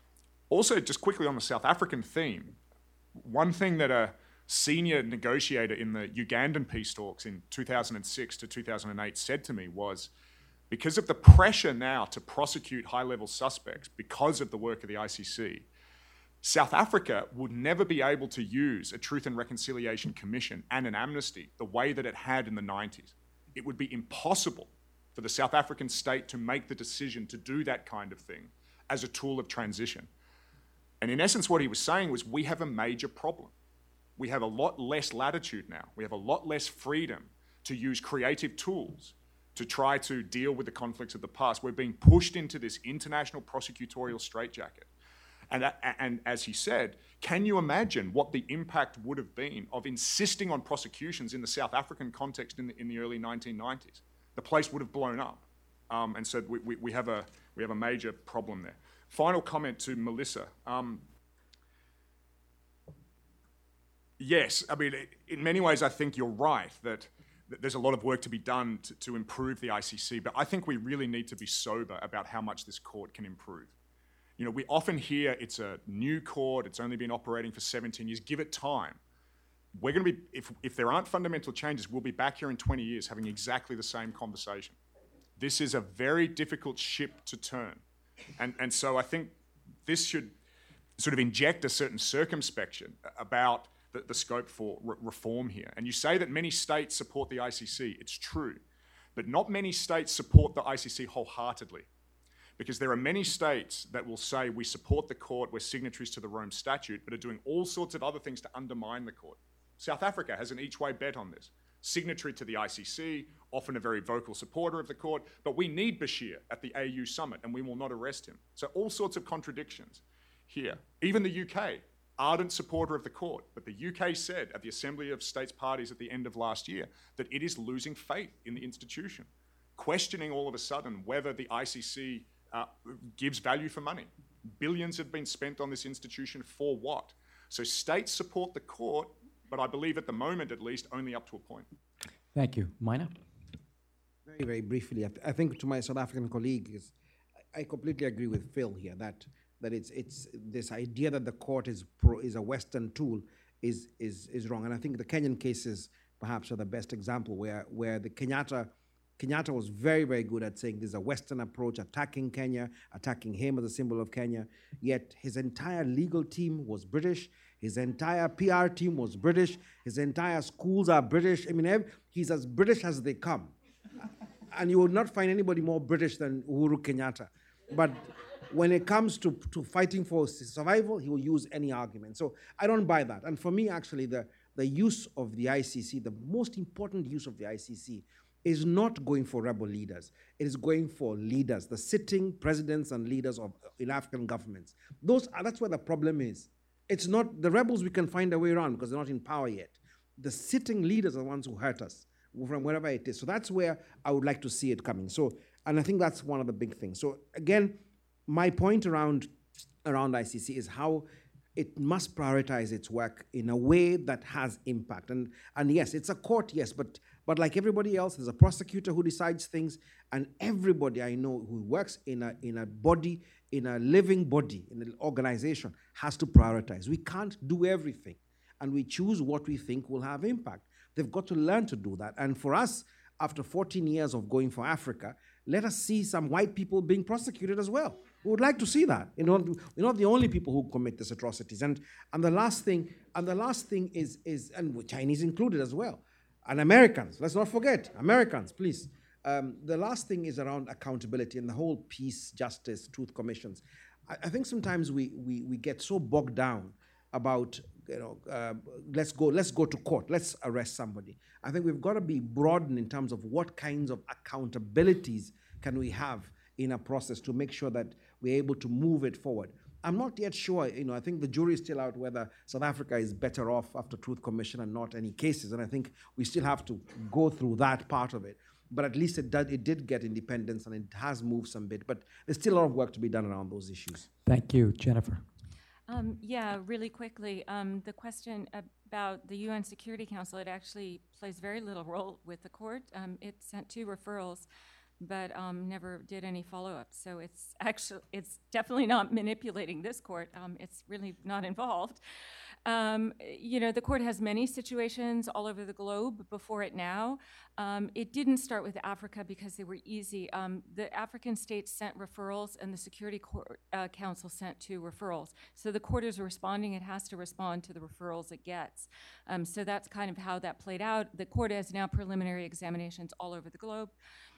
Also, just quickly on the South African theme, one thing that a senior negotiator in the Ugandan peace talks in 2006 to 2008 said to me was, because of the pressure now to prosecute high-level suspects because of the work of the ICC, South Africa would never be able to use a Truth and Reconciliation Commission and an amnesty the way that it had in the 90s. It would be impossible for the South African state to make the decision to do that kind of thing as a tool of transition. And in essence, what he was saying was, we have a major problem. We have a lot less latitude now. We have a lot less freedom to use creative tools to try to deal with the conflicts of the past. We're being pushed into this international prosecutorial straitjacket. And as he said, can you imagine what the impact would have been of insisting on prosecutions in the South African context in the early 1990s? The place would have blown up. And so we have a major problem there. Final comment to Melissa. Yes, I mean, in many ways, I think you're right that there's a lot of work to be done to improve the ICC, but I think we really need to be sober about how much this court can improve. You know, we often hear it's a new court, it's only been operating for 17 years, give it time. We're going to be, if there aren't fundamental changes, we'll be back here in 20 years having exactly the same conversation. This is a very difficult ship to turn. And so I think this should sort of inject a certain circumspection about the scope for reform here. And you say that many states support the ICC. It's true. But not many states support the ICC wholeheartedly. Because there are many states that will say, we support the court, we're signatories to the Rome Statute, but are doing all sorts of other things to undermine the court. South Africa has an each-way bet on this. Signatory to the ICC, often a very vocal supporter of the court, but we need Bashir at the AU summit and we will not arrest him. So all sorts of contradictions here. Even the UK, ardent supporter of the court, but the UK said at the Assembly of States Parties at the end of last year that it is losing faith in the institution, questioning all of a sudden whether the ICC gives value for money. Billions have been spent on this institution for what? So states support the court, but I believe at the moment, at least, only up to a point. Thank you. Mina? Very, very briefly, I think to my South African colleagues, I completely agree with Phil here that it's this idea that the court is a Western tool is wrong. And I think the Kenyan cases perhaps are the best example where the Kenyatta was very, very good at saying there's a Western approach, attacking Kenya, attacking him as a symbol of Kenya, yet his entire legal team was British, his entire PR team was British, his entire schools are British. I mean, he's as British as they come. And you will not find anybody more British than Uhuru Kenyatta. But when it comes to fighting for survival, he will use any argument. So I don't buy that. And for me, actually, the use of the ICC, the most important use of the ICC, is not going for rebel leaders. It is going for leaders, the sitting presidents and leaders in African governments. That's where the problem is. It's not the rebels we can find a way around because they're not in power yet. The sitting leaders are the ones who hurt us from wherever it is. So that's where I would like to see it coming. And I think that's one of the big things. So again, my point around ICC is how it must prioritize its work in a way that has impact. And yes, it's a court, yes, but like everybody else, there's a prosecutor who decides things, and everybody I know who works in a body, in a living body, in an organization, has to prioritize. We can't do everything, and we choose what we think will have impact. They've got to learn to do that. And for us, after 14 years of going for Africa, let us see some white people being prosecuted as well. We would like to see that. We're not the only people who commit these atrocities. And the last thing is and Chinese included as well, and Americans. Let's not forget Americans, please. The last thing is around accountability and the whole peace, justice, truth commissions. I think sometimes we get so bogged down about let's go to court, let's arrest somebody. I think we've got to be broadened in terms of what kinds of accountabilities can we have in a process to make sure that we're able to move it forward. I'm not yet sure, I think the jury is still out whether South Africa is better off after Truth Commission and not any cases, and I think we still have to go through that part of it. But at least it did get independence and it has moved some bit, but there's still a lot of work to be done around those issues. Thank you. Jennifer. Yeah, really quickly, the question about the UN Security Council, it actually plays very little role with the court. It sent 2 referrals, but never did any follow-up. So it's definitely not manipulating this court. It's really not involved. The court has many situations all over the globe before it now. It didn't start with Africa because they were easy. The African states sent referrals and the Security Council sent 2 referrals. So the court is responding. It has to respond to the referrals it gets. So that's kind of how that played out. The court has now preliminary examinations all over the globe.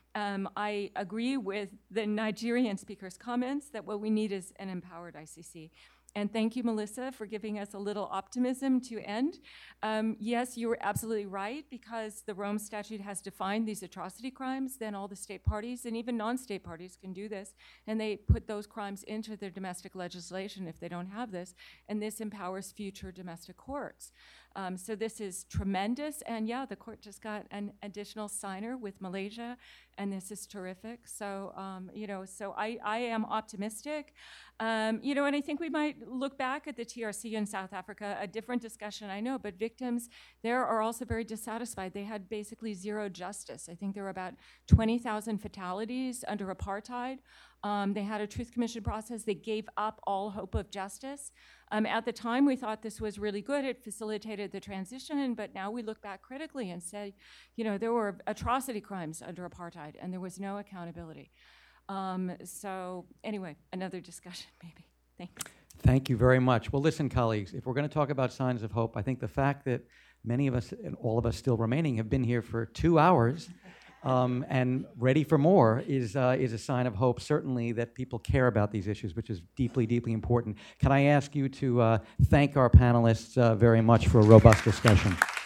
I agree with the Nigerian speaker's comments that what we need is an empowered ICC. And thank you, Melissa, for giving us a little optimism to end. Yes, you were absolutely right, because the Rome Statute has defined these atrocity crimes, then all the state parties and even non-state parties can do this, and they put those crimes into their domestic legislation if they don't have this, and this empowers future domestic courts. So this is tremendous, and yeah, the court just got an additional signer with Malaysia, and this is terrific. So, so I am optimistic. And I think we might look back at the TRC in South Africa, a different discussion, I know, but victims there are also very dissatisfied. They had basically zero justice. I think there were about 20,000 fatalities under apartheid. They had a Truth Commission process. They gave up all hope of justice. At the time, we thought this was really good. It facilitated the transition, but now we look back critically and say, there were atrocity crimes under apartheid, and there was no accountability. So anyway, another discussion maybe. Thanks. Thank you very much. Well, listen, colleagues, if we're going to talk about signs of hope, I think the fact that many of us and all of us still remaining have been here for 2 hours and ready for more is a sign of hope, certainly, that people care about these issues, which is deeply, deeply important. Can I ask you to thank our panelists very much for a robust discussion?